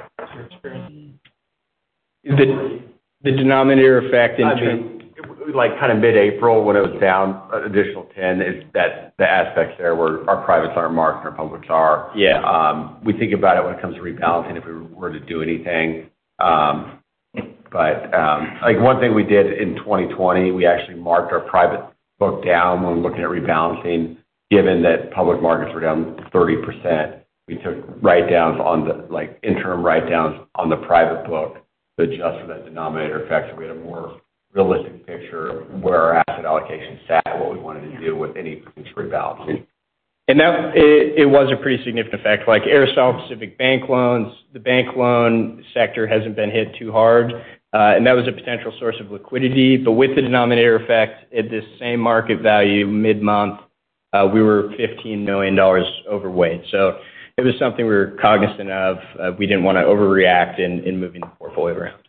The, the denominator effect in I terms, mean, like kind of mid-April when it was down an additional ten, is that the aspects there where our privates aren't marked and our publics are. Yeah. Um, we think about it when it comes to rebalancing if we were to do anything. Um, but um, like one thing we did in twenty twenty, we actually marked our private book down when looking at rebalancing, given that public markets were down thirty percent. We took write-downs on the, like, interim write-downs on the private book to adjust for that denominator effect, so we had a more realistic picture of where our asset allocation sat and what we wanted to do with any potential rebalancing. And that, it, it was a pretty significant effect. Like Aristotle Pacific bank loans, the bank loan sector hasn't been hit too hard, uh, and that was a potential source of liquidity. But with the denominator effect at this same market value mid-month, uh, we were fifteen million dollars overweight. So it was something we were cognizant of. Uh, we didn't want to overreact in, in moving the portfolio around.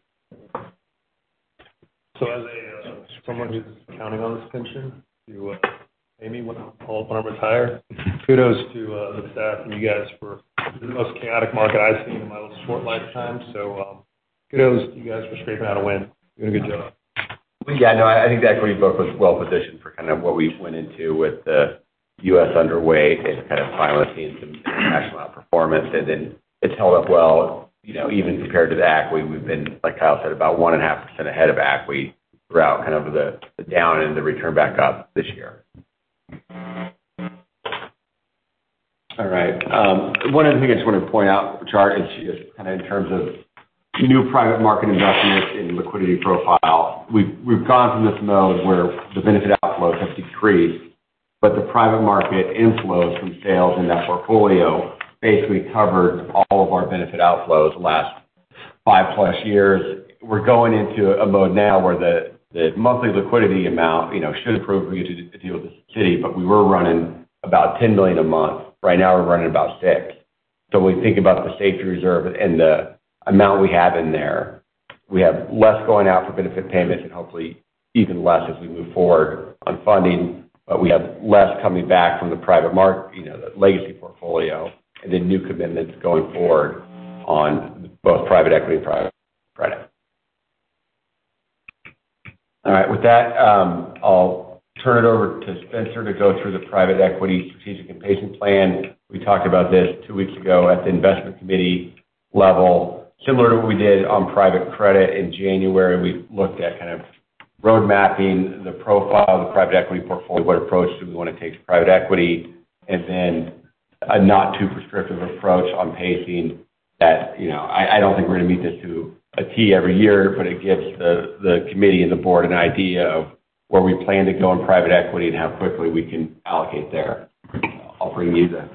So as a uh, someone who's counting on this pension to uh, pay me when, when I'm retired, kudos to uh, the staff and you guys for the most chaotic market I've seen in my little short lifetime. So um, kudos to you guys for scraping out a win. Doing a good job. Yeah, no, I think the equity book was well positioned for kind of what we went into with the U S underweight and kind of finally seeing some international outperformance, and then it's held up well, you know, even compared to the A C W I. We've been, like Kyle said, about one and a half percent ahead of A C W I throughout kind of the, the down and the return back up this year. All right. Um, one other thing I just want to point out, chart, is just kind of in terms of new private market investments and liquidity profile. We've, we've gone from this mode where the benefit outflows have decreased, but the private market inflows from sales in that portfolio basically covered all of our benefit outflows the last five plus years. We're going into a mode now where the, the monthly liquidity amount, you know, should improve for you to deal with the city, but we were running about ten million dollars a month. Right now we're running about six. So when we think about the safety reserve and the amount we have in there, we have less going out for benefit payments and hopefully even less as we move forward on funding, but we have less coming back from the private market, you know, the legacy portfolio, and then new commitments going forward on both private equity and private credit. All right, with that, um, I'll turn it over to Spencer to go through the private equity strategic and pacing plan. We talked about this two weeks ago at the investment committee level. Similar to what we did on private credit in January, we looked at kind of road mapping the profile of the private equity portfolio, what approach do we want to take to private equity, and then a not too prescriptive approach on pacing that, you know, I, I don't think we're going to meet this to a T every year, but it gives the, the committee and the board an idea of where we plan to go in private equity and how quickly we can allocate there. I'll bring you the.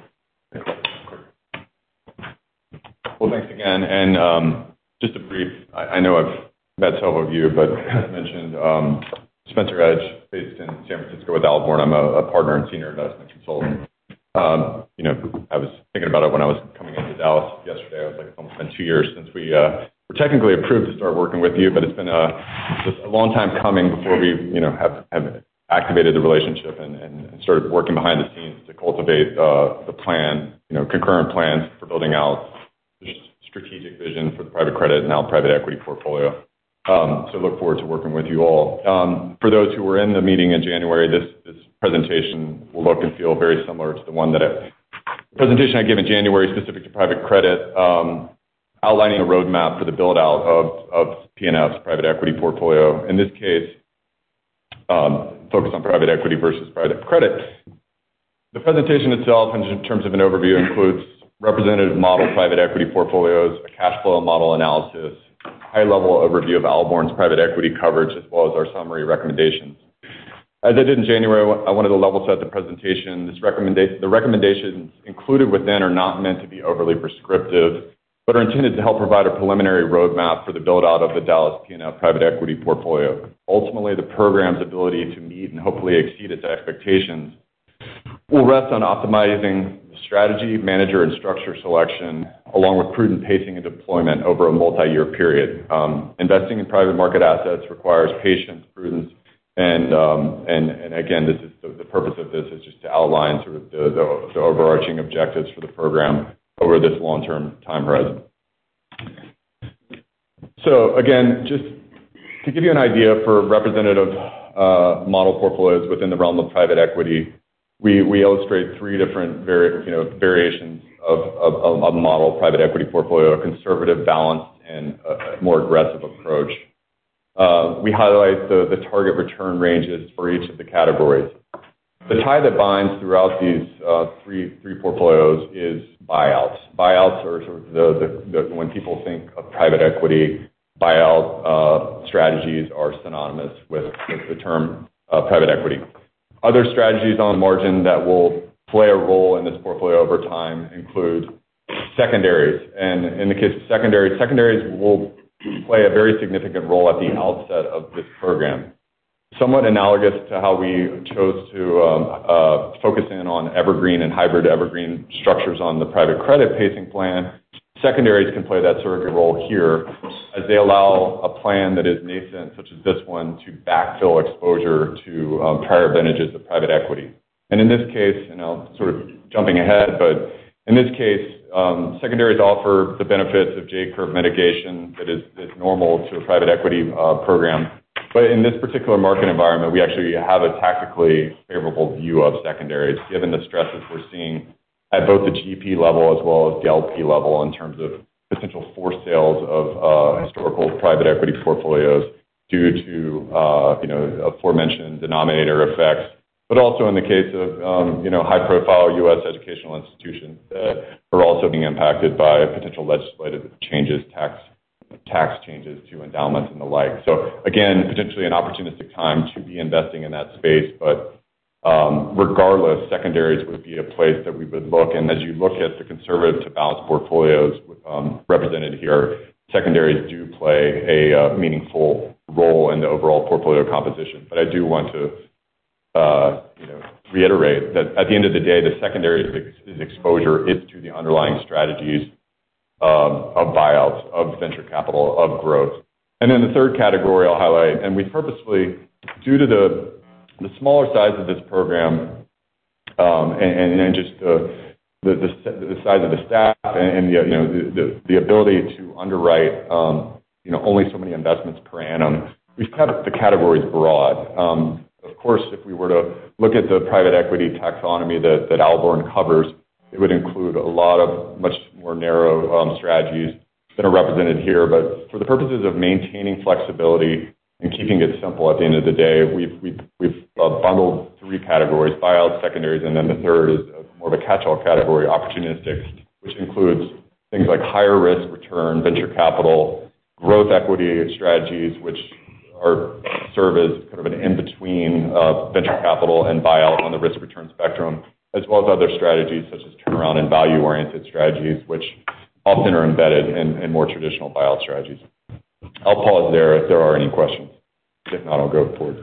Well, thanks again. And um, just a brief, I, I know I've met several of you, but as mentioned, um, Spencer Edge, based in San Francisco with Alborn. I'm a, a partner and senior investment consultant. Um, you know, I was thinking about it when I was coming into Dallas yesterday. I was like, it's almost been two years since we uh, were technically approved to start working with you, but it's been a, just a long time coming before we, you know, have, have activated the relationship and, and started working behind the scenes to cultivate uh, the plan, you know, concurrent plans for building out strategic vision for the private credit and now private equity portfolio. Um, so look forward to working with you all. Um, for those who were in the meeting in January, this, this presentation will look and feel very similar to the one that I, the presentation I gave in January specific to private credit, um, outlining a roadmap for the build out of, of P and F's private equity portfolio. In this case, um, focus on private equity versus private credit. The presentation itself, in terms of an overview, includes representative model private equity portfolios, a cash flow model analysis, high-level overview of Alborn's private equity coverage, as well as our summary recommendations. As I did in January, I wanted to level set the presentation. This recommenda- the recommendations included within are not meant to be overly prescriptive, but are intended to help provide a preliminary roadmap for the build-out of the Dallas P and F private equity portfolio. Ultimately, the program's ability to meet and hopefully exceed its expectations will rest on optimizing strategy, manager, and structure selection, along with prudent pacing and deployment over a multi-year period. Um, investing in private market assets requires patience, prudence, and um, and, and again, this is the, the purpose of this is just to outline sort of the, the, the overarching objectives for the program over this long-term time horizon. So again, just to give you an idea for representative uh, model portfolios within the realm of private equity, We, we illustrate three different vari, you know, variations of, of, of a model private equity portfolio, a conservative, balanced, and a more aggressive approach. uh, we highlight the, the target return ranges for each of the categories. The tie that binds throughout these uh, three three portfolios is buyouts. Buyouts are sort of the, the, the when people think of private equity, buyout uh, strategies are synonymous with, with the term uh, private equity. Other strategies on the margin that will play a role in this portfolio over time include secondaries. And in the case of secondaries, secondaries will play a very significant role at the outset of this program. Somewhat analogous to how we chose to um, uh, focus in on evergreen and hybrid evergreen structures on the private credit pacing plan, secondaries can play that surrogate role here as they allow a plan that is nascent, such as this one, to backfill exposure to um, prior vintages of private equity. And in this case, and I'll sort of jumping ahead, but in this case, um, secondaries offer the benefits of J-curve mitigation that is, is normal to a private equity uh, program. But in this particular market environment, we actually have a tactically favorable view of secondaries, given the stresses we're seeing at both the G P level as well as the L P level in terms of potential forced sales of uh, historical private equity portfolios due to, uh, you know, aforementioned denominator effects, but also in the case of, um, you know, high-profile U S educational institutions that are also being impacted by potential legislative changes, tax tax changes to endowments and the like. So again, potentially an opportunistic time to be investing in that space, but um, regardless, secondaries would be a place that we would look. And as you look at the conservative to balanced portfolios um, represented here, secondaries do play a uh, meaningful role in the overall portfolio composition. But I do want to uh, you know, reiterate that at the end of the day, the secondary ex- exposure is to the underlying strategies Um, of buyouts, of venture capital, of growth. And then the third category I'll highlight, and we purposefully, due to the the smaller size of this program um, and, and just the, the the the size of the staff and, and the you know the, the, the ability to underwrite um, you know only so many investments per annum, we've kept the categories broad. Um, of course, if we were to look at the private equity taxonomy that that Alborn covers, it would include a lot of much more narrow um, strategies that are represented here. But for the purposes of maintaining flexibility and keeping it simple at the end of the day, we've, we've, we've uh, bundled three categories, buyouts, secondaries, and then the third is more of a catch-all category, opportunistic, which includes things like higher risk return, venture capital, growth equity strategies, which are serve as kind of an in-between uh, venture capital and buyout on the risk-return spectrum, as well as other strategies such as turnaround and value-oriented strategies, which often are embedded in, in more traditional buyout strategies. I'll pause there if there are any questions. If not, I'll go forward.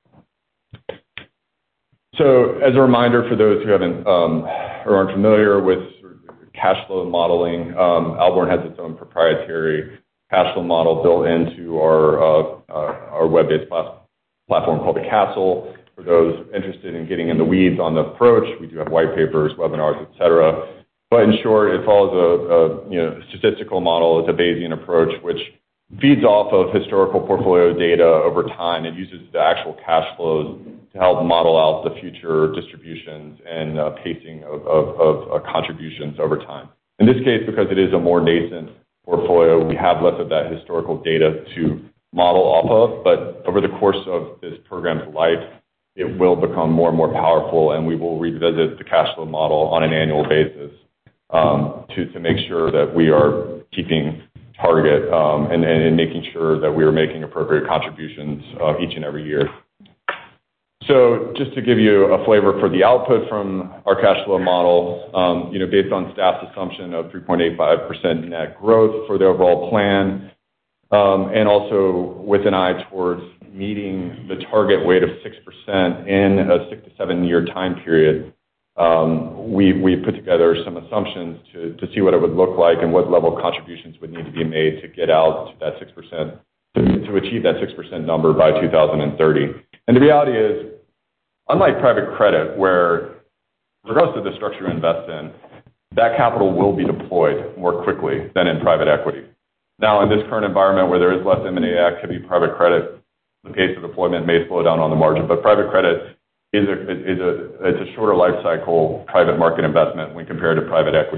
So as a reminder for those who haven't um, or aren't familiar with sort of cash flow modeling, um, Alborn has its own proprietary cash flow model built into our, uh, uh, our web-based plas- platform called the Castle. For those interested in getting in the weeds on the approach, we do have white papers, webinars, et cetera. But in short, it follows a, a you know, statistical model. It's a Bayesian approach, which feeds off of historical portfolio data over time and uses the actual cash flows to help model out the future distributions and uh, pacing of, of, of uh, contributions over time. In this case, because it is a more nascent portfolio, we have less of that historical data to model off of. But over the course of this program's life, it will become more and more powerful, and we will revisit the cash flow model on an annual basis um, to, to make sure that we are keeping target um, and, and making sure that we are making appropriate contributions uh, each and every year. So just to give you a flavor for the output from our cash flow model, um, you know, based on staff's assumption of three point eight five percent net growth for the overall plan, um, and also with an eye towards meeting the target weight of six percent in a six to seven year time period, um, we, we put together some assumptions to, to see what it would look like and what level of contributions would need to be made to get out to that six percent, to, to achieve that six percent number by two thousand thirty. And the reality is, unlike private credit, where regardless of the structure you invest in, that capital will be deployed more quickly than in private equity. Now, in this current environment where there is less M and A activity, private credit, the pace of deployment may slow down on the margin, but private credit is a, is a, it's a shorter life cycle private market investment when compared to private equity.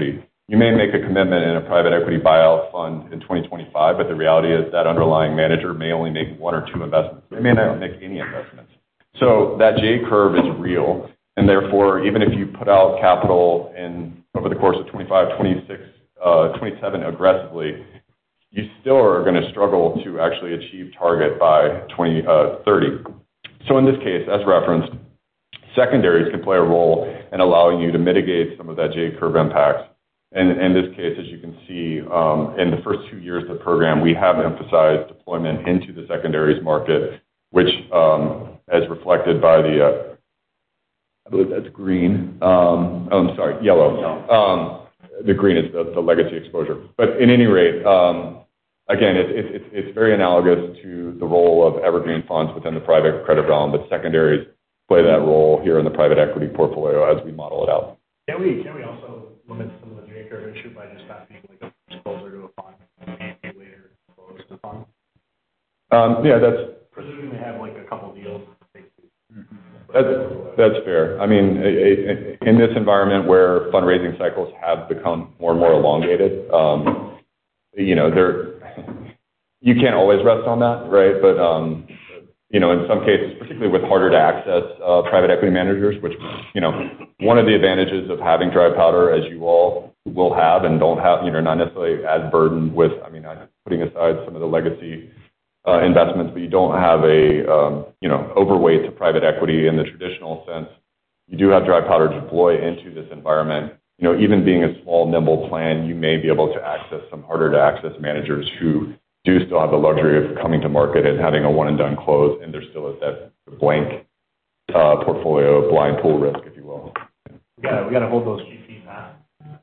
You may make a commitment in a private equity buyout fund in twenty twenty-five, but the reality is that underlying manager may only make one or two investments. They may not make any investments. So that J curve is real, and therefore, even if you put out capital in over the course of twenty-five, twenty-six, uh, twenty-seven aggressively, you still are going to struggle to actually achieve target by twenty thirty. So in this case, as referenced, secondaries can play a role in allowing you to mitigate some of that J curve impacts. And in this case, as you can see, um, in the first two years of the program, we have emphasized deployment into the secondaries market, which, um, as reflected by the, uh, I believe that's green. Um, oh, I'm sorry, yellow. Um, the green is the, the legacy exposure. But in any rate, um, again, it, it, it, it's very analogous to the role of evergreen funds within the private credit realm, but secondaries play that role here in the private equity portfolio as we model it out. Can we, can we also limit some of the J curve issue by just not being like a exposure to a fund and be later close to the fund? Um, yeah, that's Presuming they have like a couple deals. That's, that's fair. I mean, in this environment where fundraising cycles have become more and more elongated, um, you know, there, you can't always rest on that, right? But, um, you know, in some cases, particularly with harder to access uh, private equity managers, which, you know, one of the advantages of having dry powder, as you all will have and don't have, you know, not necessarily as burdened with, I mean, I'm putting aside some of the legacy Uh, investments, but you don't have a, um, you know, overweight to private equity in the traditional sense. You do have dry powder to deploy into this environment. You know, even being a small, nimble plan, you may be able to access some harder to access managers who do still have the luxury of coming to market and having a one and done close, and there still is that blank uh, portfolio, blind pool risk, if you will. We gotta, we gotta hold those G Ps back.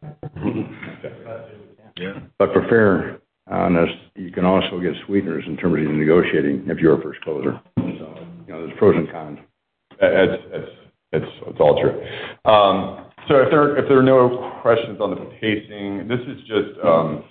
Yeah. But for fair honest, you can also get sweeteners in terms of negotiating if you're a first closer. So, you know, there's pros and cons. It's, it's, it's, it's all true. Um, so if there, if there are no questions on the pacing, this is just um,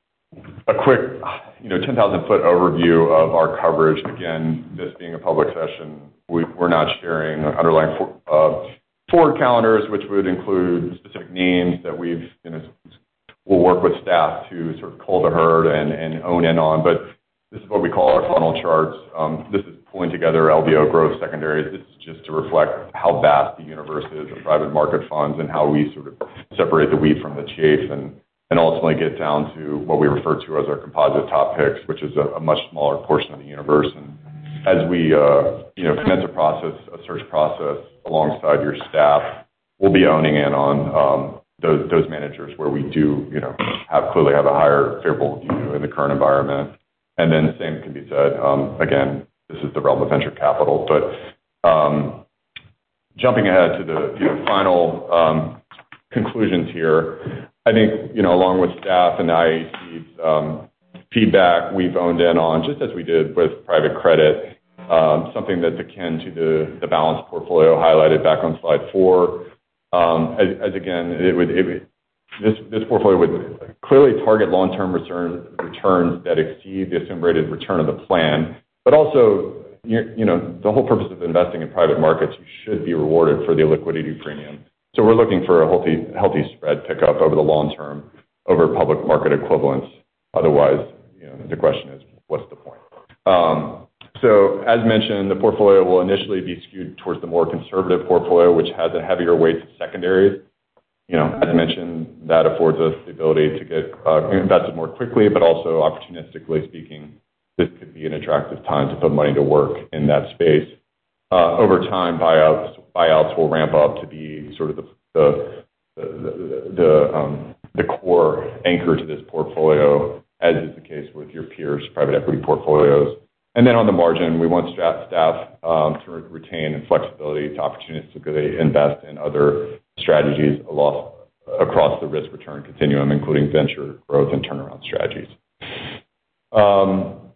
a quick, you know, ten thousand foot overview of our coverage. Again, this being a public session, we, we're not sharing underlying for, uh, forward calendars, which would include specific names that we've, you know, we'll work with staff to sort of cull the herd and, and own in on. But this is what we call our funnel charts. Um, this is pulling together L B O growth secondaries. This is just to reflect how vast the universe is of private market funds and how we sort of separate the wheat from the chaff and, and ultimately get down to what we refer to as our composite top picks, which is a, a much smaller portion of the universe. And as we, uh, you know, commence a process, a search process alongside your staff, we'll be owning in on, um, Those, those managers where we do, you know, have clearly have a higher favorable view in the current environment. And then the same can be said, um, again, this is the realm of venture capital. But um, jumping ahead to the you know, final um, conclusions here, I think, you know, along with staff and the I A C's um, feedback, we've owned in on, just as we did with private credit, um, something that's akin to the, the balanced portfolio highlighted back on slide four. Um, as, as again, it would, it would, this, this portfolio would clearly target long-term return, returns that exceed the assumed rated return of the plan, but also, you, you know, the whole purpose of investing in private markets, you should be rewarded for the liquidity premium. So we're looking for a healthy, healthy spread pickup over the long term over public market equivalents. Otherwise, you know, the question is, what's the point? Um, So as mentioned, the portfolio will initially be skewed towards the more conservative portfolio, which has a heavier weight to secondaries. You know, as mentioned, that affords us the ability to get uh, invested more quickly, but also opportunistically speaking, this could be an attractive time to put money to work in that space. Uh, over time, buyouts buyouts will ramp up to be sort of the the the, the, um, the core anchor to this portfolio, as is the case with your peers' private equity portfolios. And then on the margin, we want staff um, to retain flexibility to opportunistically invest in other strategies across the risk-return continuum, including venture, growth, and turnaround strategies. Um,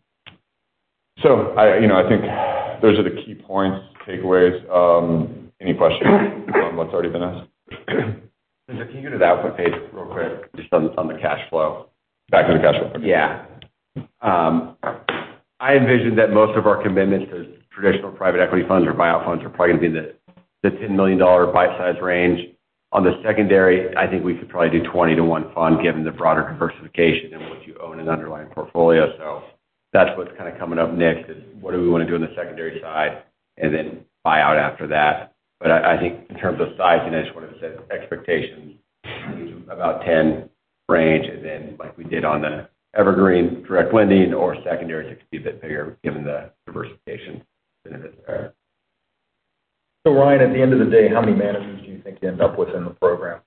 so, I, you know, I think those are the key points, takeaways. Um, any questions on what's already been asked? So can you go to the output page real quick, just on, on the cash flow? Back to the cash flow. Okay. Yeah. Um, I envision that most of our commitments to traditional private equity funds or buyout funds are probably going to be in the, the ten million dollars bite size range. On the secondary, I think we could probably do twenty to one fund, given the broader diversification and what you own in the underlying portfolio. So that's what's kind of coming up next, is what do we want to do on the secondary side, and then buy out after that. But I, I think in terms of sizing, I just wanted to set expectations about ten range, and then like we did on the Evergreen direct lending or secondaries, it could be a bit bigger given the diversification benefits there. So Ryan, at the end of the day, how many managers do you think you end up with in the program?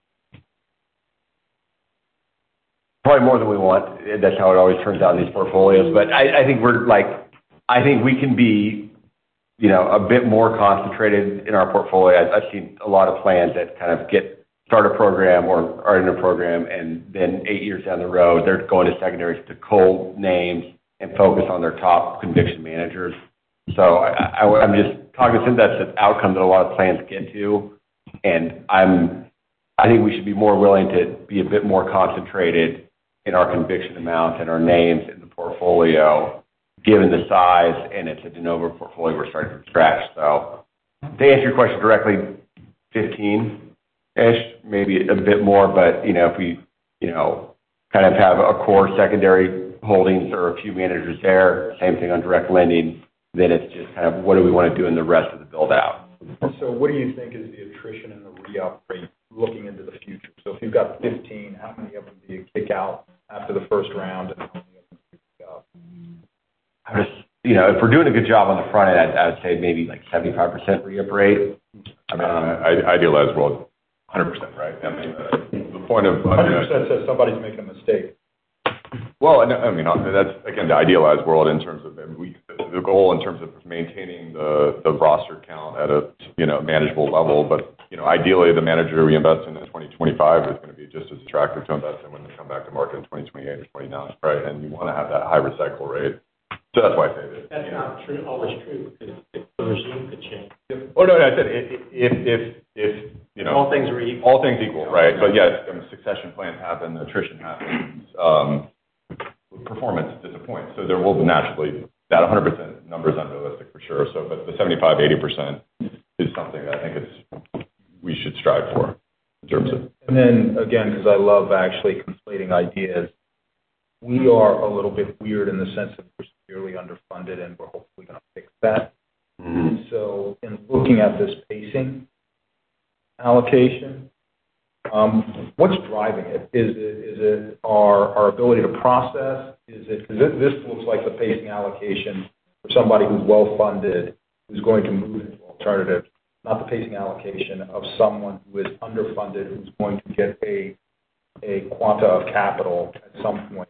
Probably more than we want. That's how it always turns out in these portfolios. But I, I think we're like, I think we can be, you know, a bit more concentrated in our portfolio. I've, I've seen a lot of plans that kind of get start a program or are in a program, and then eight years down the road, they're going to secondaries to cull names and focus on their top conviction managers. So I, I, I'm just cognizant that's an outcome that a lot of plans get to, and I'm, I think we should be more willing to be a bit more concentrated in our conviction amounts and our names in the portfolio, given the size, and it's a de novo portfolio we're starting from scratch. So to answer your question directly, fifteen-ish, maybe a bit more, but, you know, if we, you know, kind of have a core secondary holdings or a few managers there, same thing on direct lending, then it's just kind of what do we want to do in the rest of the build out. So what do you think is the attrition and the re-up rate looking into the future? So if you've got fifteen, how many of them do you kick out after the first round, and how many of them do you kick out? I just, you know, if we're doing a good job on the front end, I'd, I would say maybe like seventy-five percent re-up rate. I mean, um, I, idealized world, one hundred percent, right? I mean, uh, the point of... one hundred percent says somebody's making a mistake. Well, I mean, that's, again, the idealized world in terms of, we, the goal in terms of maintaining the, the roster count at a, you know, manageable level. But, you know, ideally, the manager we invest in in twenty twenty-five is going to be just as attractive to invest in when they come back to market in twenty twenty-eight or twenty-nine, right? And you want to have that high recycle rate. So that's why I say that. That's you know. not true, always true, because the regime could change. Oh, no, no, I said if, if, if, if you know. All things are equal. All things equal, right? But yes, I mean, succession plans happen, attrition happens, um, performance disappoints. So there will be naturally, that one hundred percent number is unrealistic for sure. So, but the seventy-five, eighty percent is something that I think it's, we should strive for in terms of. And then again, because I love actually conflating ideas, we are a little bit weird in the sense that we're severely underfunded, and we're hopefully going to fix that. Mm-hmm. So in looking at this pacing allocation, um, what's driving it? Is it, is it our, our ability to process? Is it, because this looks like the pacing allocation for somebody who's well-funded, who's going to move into alternatives, not the pacing allocation of someone who is underfunded, who's going to get a, a quanta of capital at some point.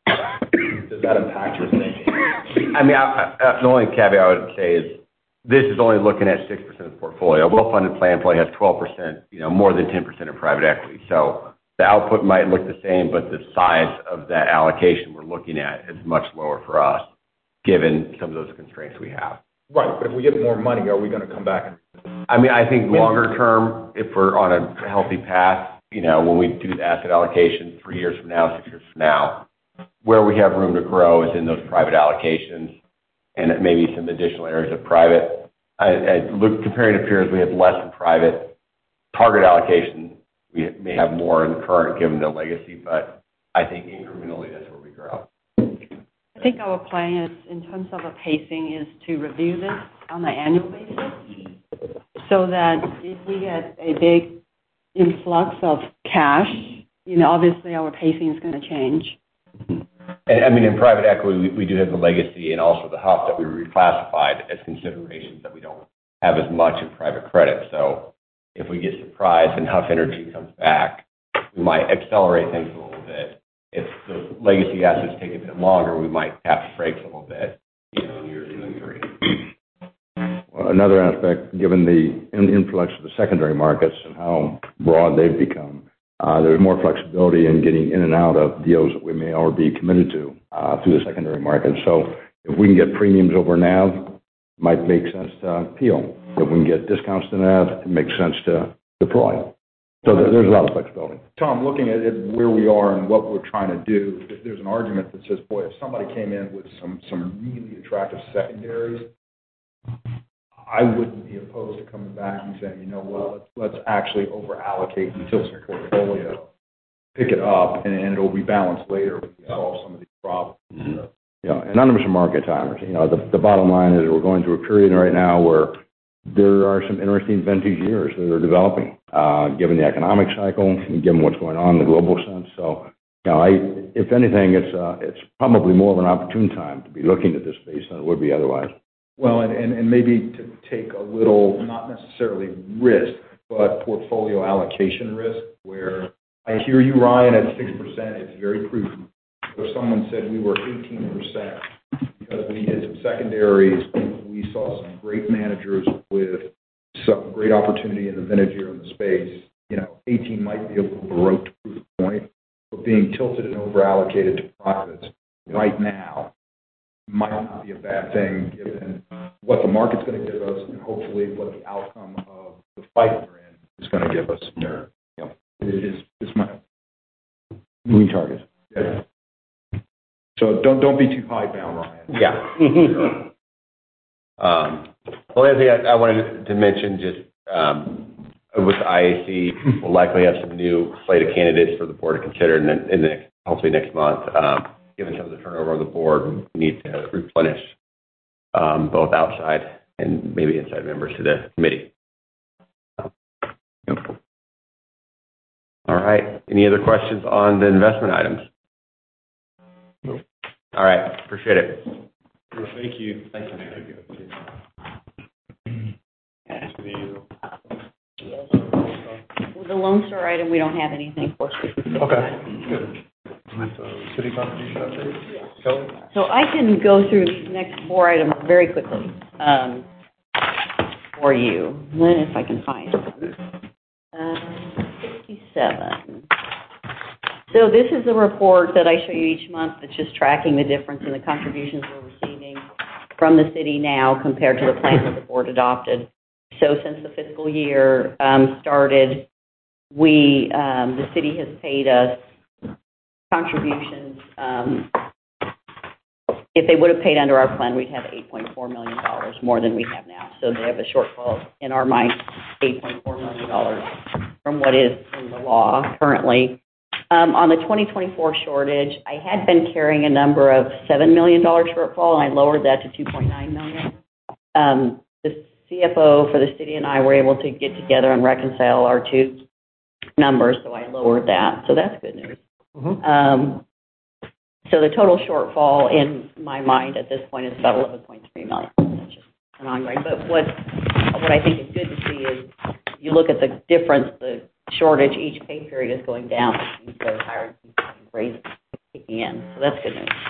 Does that impact your thinking? I mean, I, I, the only caveat I would say is this is only looking at six percent of the portfolio. A well-funded plan probably has twelve percent, you know, more than ten percent of private equity. So the output might look the same, but the size of that allocation we're looking at is much lower for us, given some of those constraints we have. Right, but if we get more money, are we going to come back and... I mean, I think longer term, if we're on a healthy path, you know, when we do the asset allocation three years from now, six years from now, where we have room to grow is in those private allocations and maybe some additional areas of private. I, I look, comparing to peers, we have less in private. Target allocation, we may have more in current given the legacy, but I think incrementally that's where we grow. I think our plan is, in terms of a pacing, is to review this on an annual basis so that if we get a big influx of cash, you know, obviously our pacing is going to change. And, I mean, in private equity, we, we do have the legacy and also the H U F that we reclassified as considerations that we don't have as much in private credit. So if we get surprised and H U F Energy comes back, we might accelerate things a little bit. If the legacy assets take a bit longer, we might tap the brakes a little bit, you know, in year two and three. Well, another aspect, given the influx of the secondary markets and how broad they've become, Uh, there's more flexibility in getting in and out of deals that we may already be committed to uh, through the secondary market. So if we can get premiums over N A V, it might make sense to appeal. If we can get discounts to N A V, it makes sense to deploy. So there, there's a lot of flexibility. Tom, looking at it, where we are and what we're trying to do, there's an argument that says, boy, if somebody came in with some, some really attractive secondaries, I wouldn't be opposed to coming back and saying, you know what, let's, let's actually over-allocate the Tilson portfolio, pick it up, and, and it'll rebalance later when we solve some of these problems. Mm-hmm. Yeah, and none of us are market timers. You know, the, the bottom line is we're going through a period right now where there are some interesting vintage years that are developing, uh, given the economic cycle and given what's going on in the global sense. So, you know, I, if anything, it's, uh, it's probably more of an opportune time to be looking at this space than it would be otherwise. Well, and, and, and maybe to take a little, not necessarily risk, but portfolio allocation risk, where I hear you, Ryan, at six percent, it's very prudent. If someone said we were eighteen percent because we did some secondaries, we saw some great managers with some great opportunity in the vintage year in the space, you know, eighteen might be a little baroque to prove the point, but being tilted and over-allocated to privates right now might not be a bad thing given what the market's going to give us and hopefully what the outcome of the fight we're in is going to give us. Yeah. It is, it's my moving targets. Yeah. So don't don't be too high bound, Ryan. Yeah. um, the only thing I, I wanted to mention, just um, with the I A C, we'll likely have some new slate of candidates for the board to consider in the, in the next, hopefully next month. Um, given some of the turnover on the board, we need to replenish um, both outside and maybe inside members to the committee. Yep. All right. Any other questions on the investment items? No. All right. Appreciate it. Thank you. Thank you. Yes. With the Lone Star item, we don't have anything for specific. Okay, good. So, city contribution update? Kelly? So I can go through these next four items very quickly um, for you. If I can find them. Uh, sixty-seven. So this is a report that I show you each month that's just tracking the difference in the contributions we're receiving from the city now compared to the plan that the board adopted. So since the fiscal year um, started, we um, the city has paid us contributions. Um, if they would have paid under our plan, we'd have eight point four million dollars more than we have now. So they have a shortfall in our mind, eight point four million dollars from what is in the law currently. Um, on the twenty twenty-four shortage, I had been carrying a number of seven million dollars shortfall, and I lowered that to two point nine million dollars. Um, the C F O for the city and I were able to get together and reconcile our two numbers, so I lowered that. So that's good news. Mm-hmm. Um, so the total shortfall in my mind at this point is about eleven point three million dollars. That's just an ongoing. But what what I think is good to see is you look at the difference, the shortage each pay period is going down. They're hiring people and raises kicking in. So that's good news.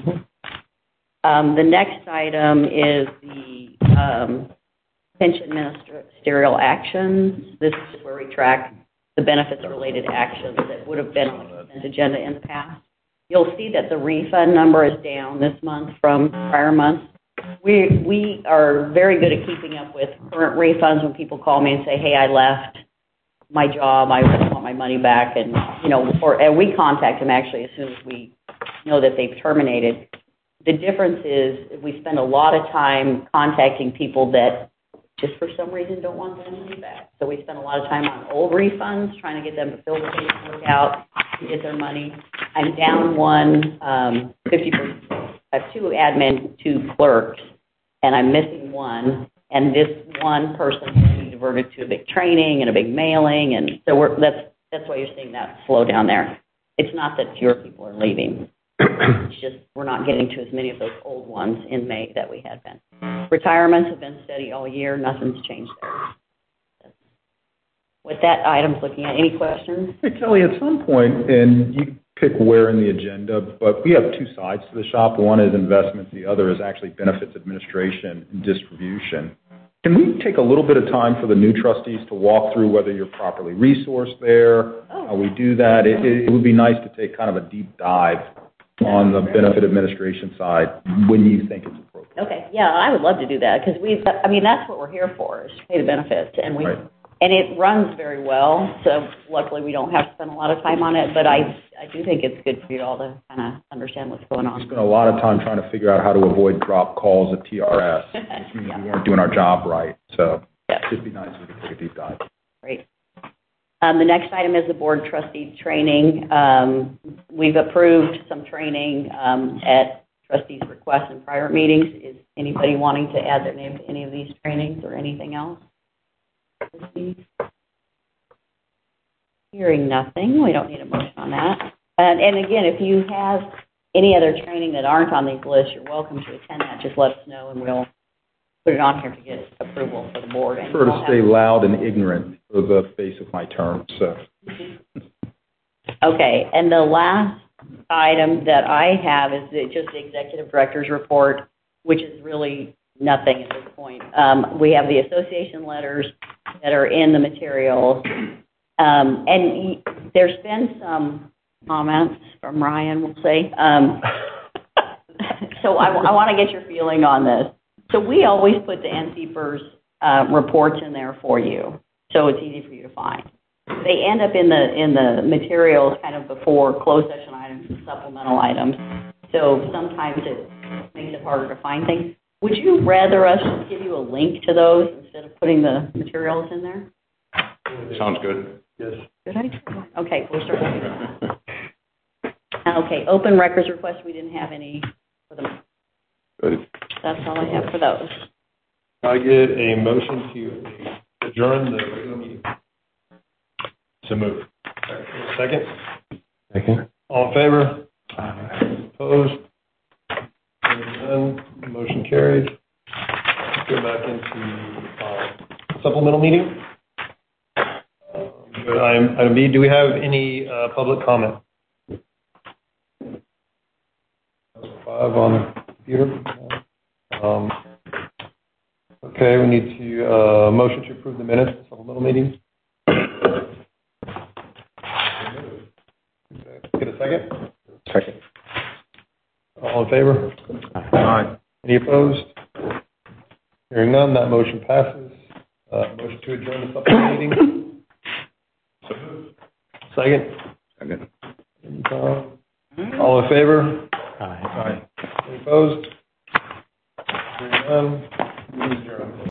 Mm-hmm. Um, the next item is the um, pension ministerial actions. This is where we track the benefits-related actions that would have been on the consent agenda in the past. You'll see that the refund number is down this month from prior months. We we are very good at keeping up with current refunds when people call me and say, hey, I left my job, I want my money back, and, you know, or and we contact them actually as soon as we know that they've terminated. The difference is we spend a lot of time contacting people that just for some reason don't want their money back. So we spend a lot of time on old refunds, trying to get them to fill the paperwork out to get their money. I'm down one, um, fifty percent. I have two admin, two clerks, and I'm missing one. And this one person has been diverted to a big training and a big mailing, and so we're, that's that's why you're seeing that slow down there. It's not that fewer people are leaving. It's just we're not getting to as many of those old ones in May that we had been. Retirements have been steady all year. Nothing's changed there. That's what that item's looking at. Any questions? Hey, Kelly, at some point, and you pick where in the agenda, but we have two sides to the shop. One is investments. The other is actually benefits administration and distribution. Can we take a little bit of time for the new trustees to walk through whether you're properly resourced there, oh. how we do that? It, it would be nice to take kind of a deep dive on the benefit administration side when you think it's appropriate. Okay, yeah, I would love to do that because we, I mean, that's what we're here for, is to pay the benefits. And we, right. and it runs very well, so luckily we don't have to spend a lot of time on it, but I, I do think it's good for you all to kind of understand what's going on. We spent a lot of time trying to figure out how to avoid drop calls at T R S, which means we weren't doing our job right, so Yep. it'd be nice if we could take a deep dive. Great. Um, the next item is the board trustee training. Um, we've approved some training um, at trustees' request in prior meetings. Is anybody wanting to add their name to any of these trainings or anything else? Hearing nothing, we don't need a motion on that. And, and again, if you have any other training that aren't on these lists, you're welcome to attend that. Just let us know and we'll put it on here to get approval for the board. I prefer to stay loud and ignorant for the base of my term, so. Okay, and the last item that I have is the, just the executive director's report, which is really nothing at this point. Um, we have the association letters that are in the materials, um, and there's been some comments from Ryan, we'll say. Um, so I, I want to get your feeling on this. So we always put the N C F E R's uh, reports in there for you, so it's easy for you to find. They end up in the in the materials kind of before closed session items and supplemental items. So sometimes it makes it harder to find things. Would you rather us just give you a link to those instead of putting the materials in there? Sounds good. Yes. Good idea. Okay, we'll start with that. Okay, open records requests, we didn't have any for them. Good. That's all I have for those. I get a motion to adjourn the regular meeting. So move. Second? Second. All in favor? Opposed? None. Motion carries. Go back into uh, supplemental meeting. Um, good. Item item B, do we have any uh, public comment? Five on the computer. Um, okay, we need to uh, motion to approve the minutes of the supplemental meeting. Get a second? Second. All in favor? Aye. Any opposed? Hearing none, that motion passes. Uh, motion to adjourn the supplemental meeting. Second? Second. Uh, all in favor? Aye. Aye. Any opposed? Hearing none, meeting adjourned.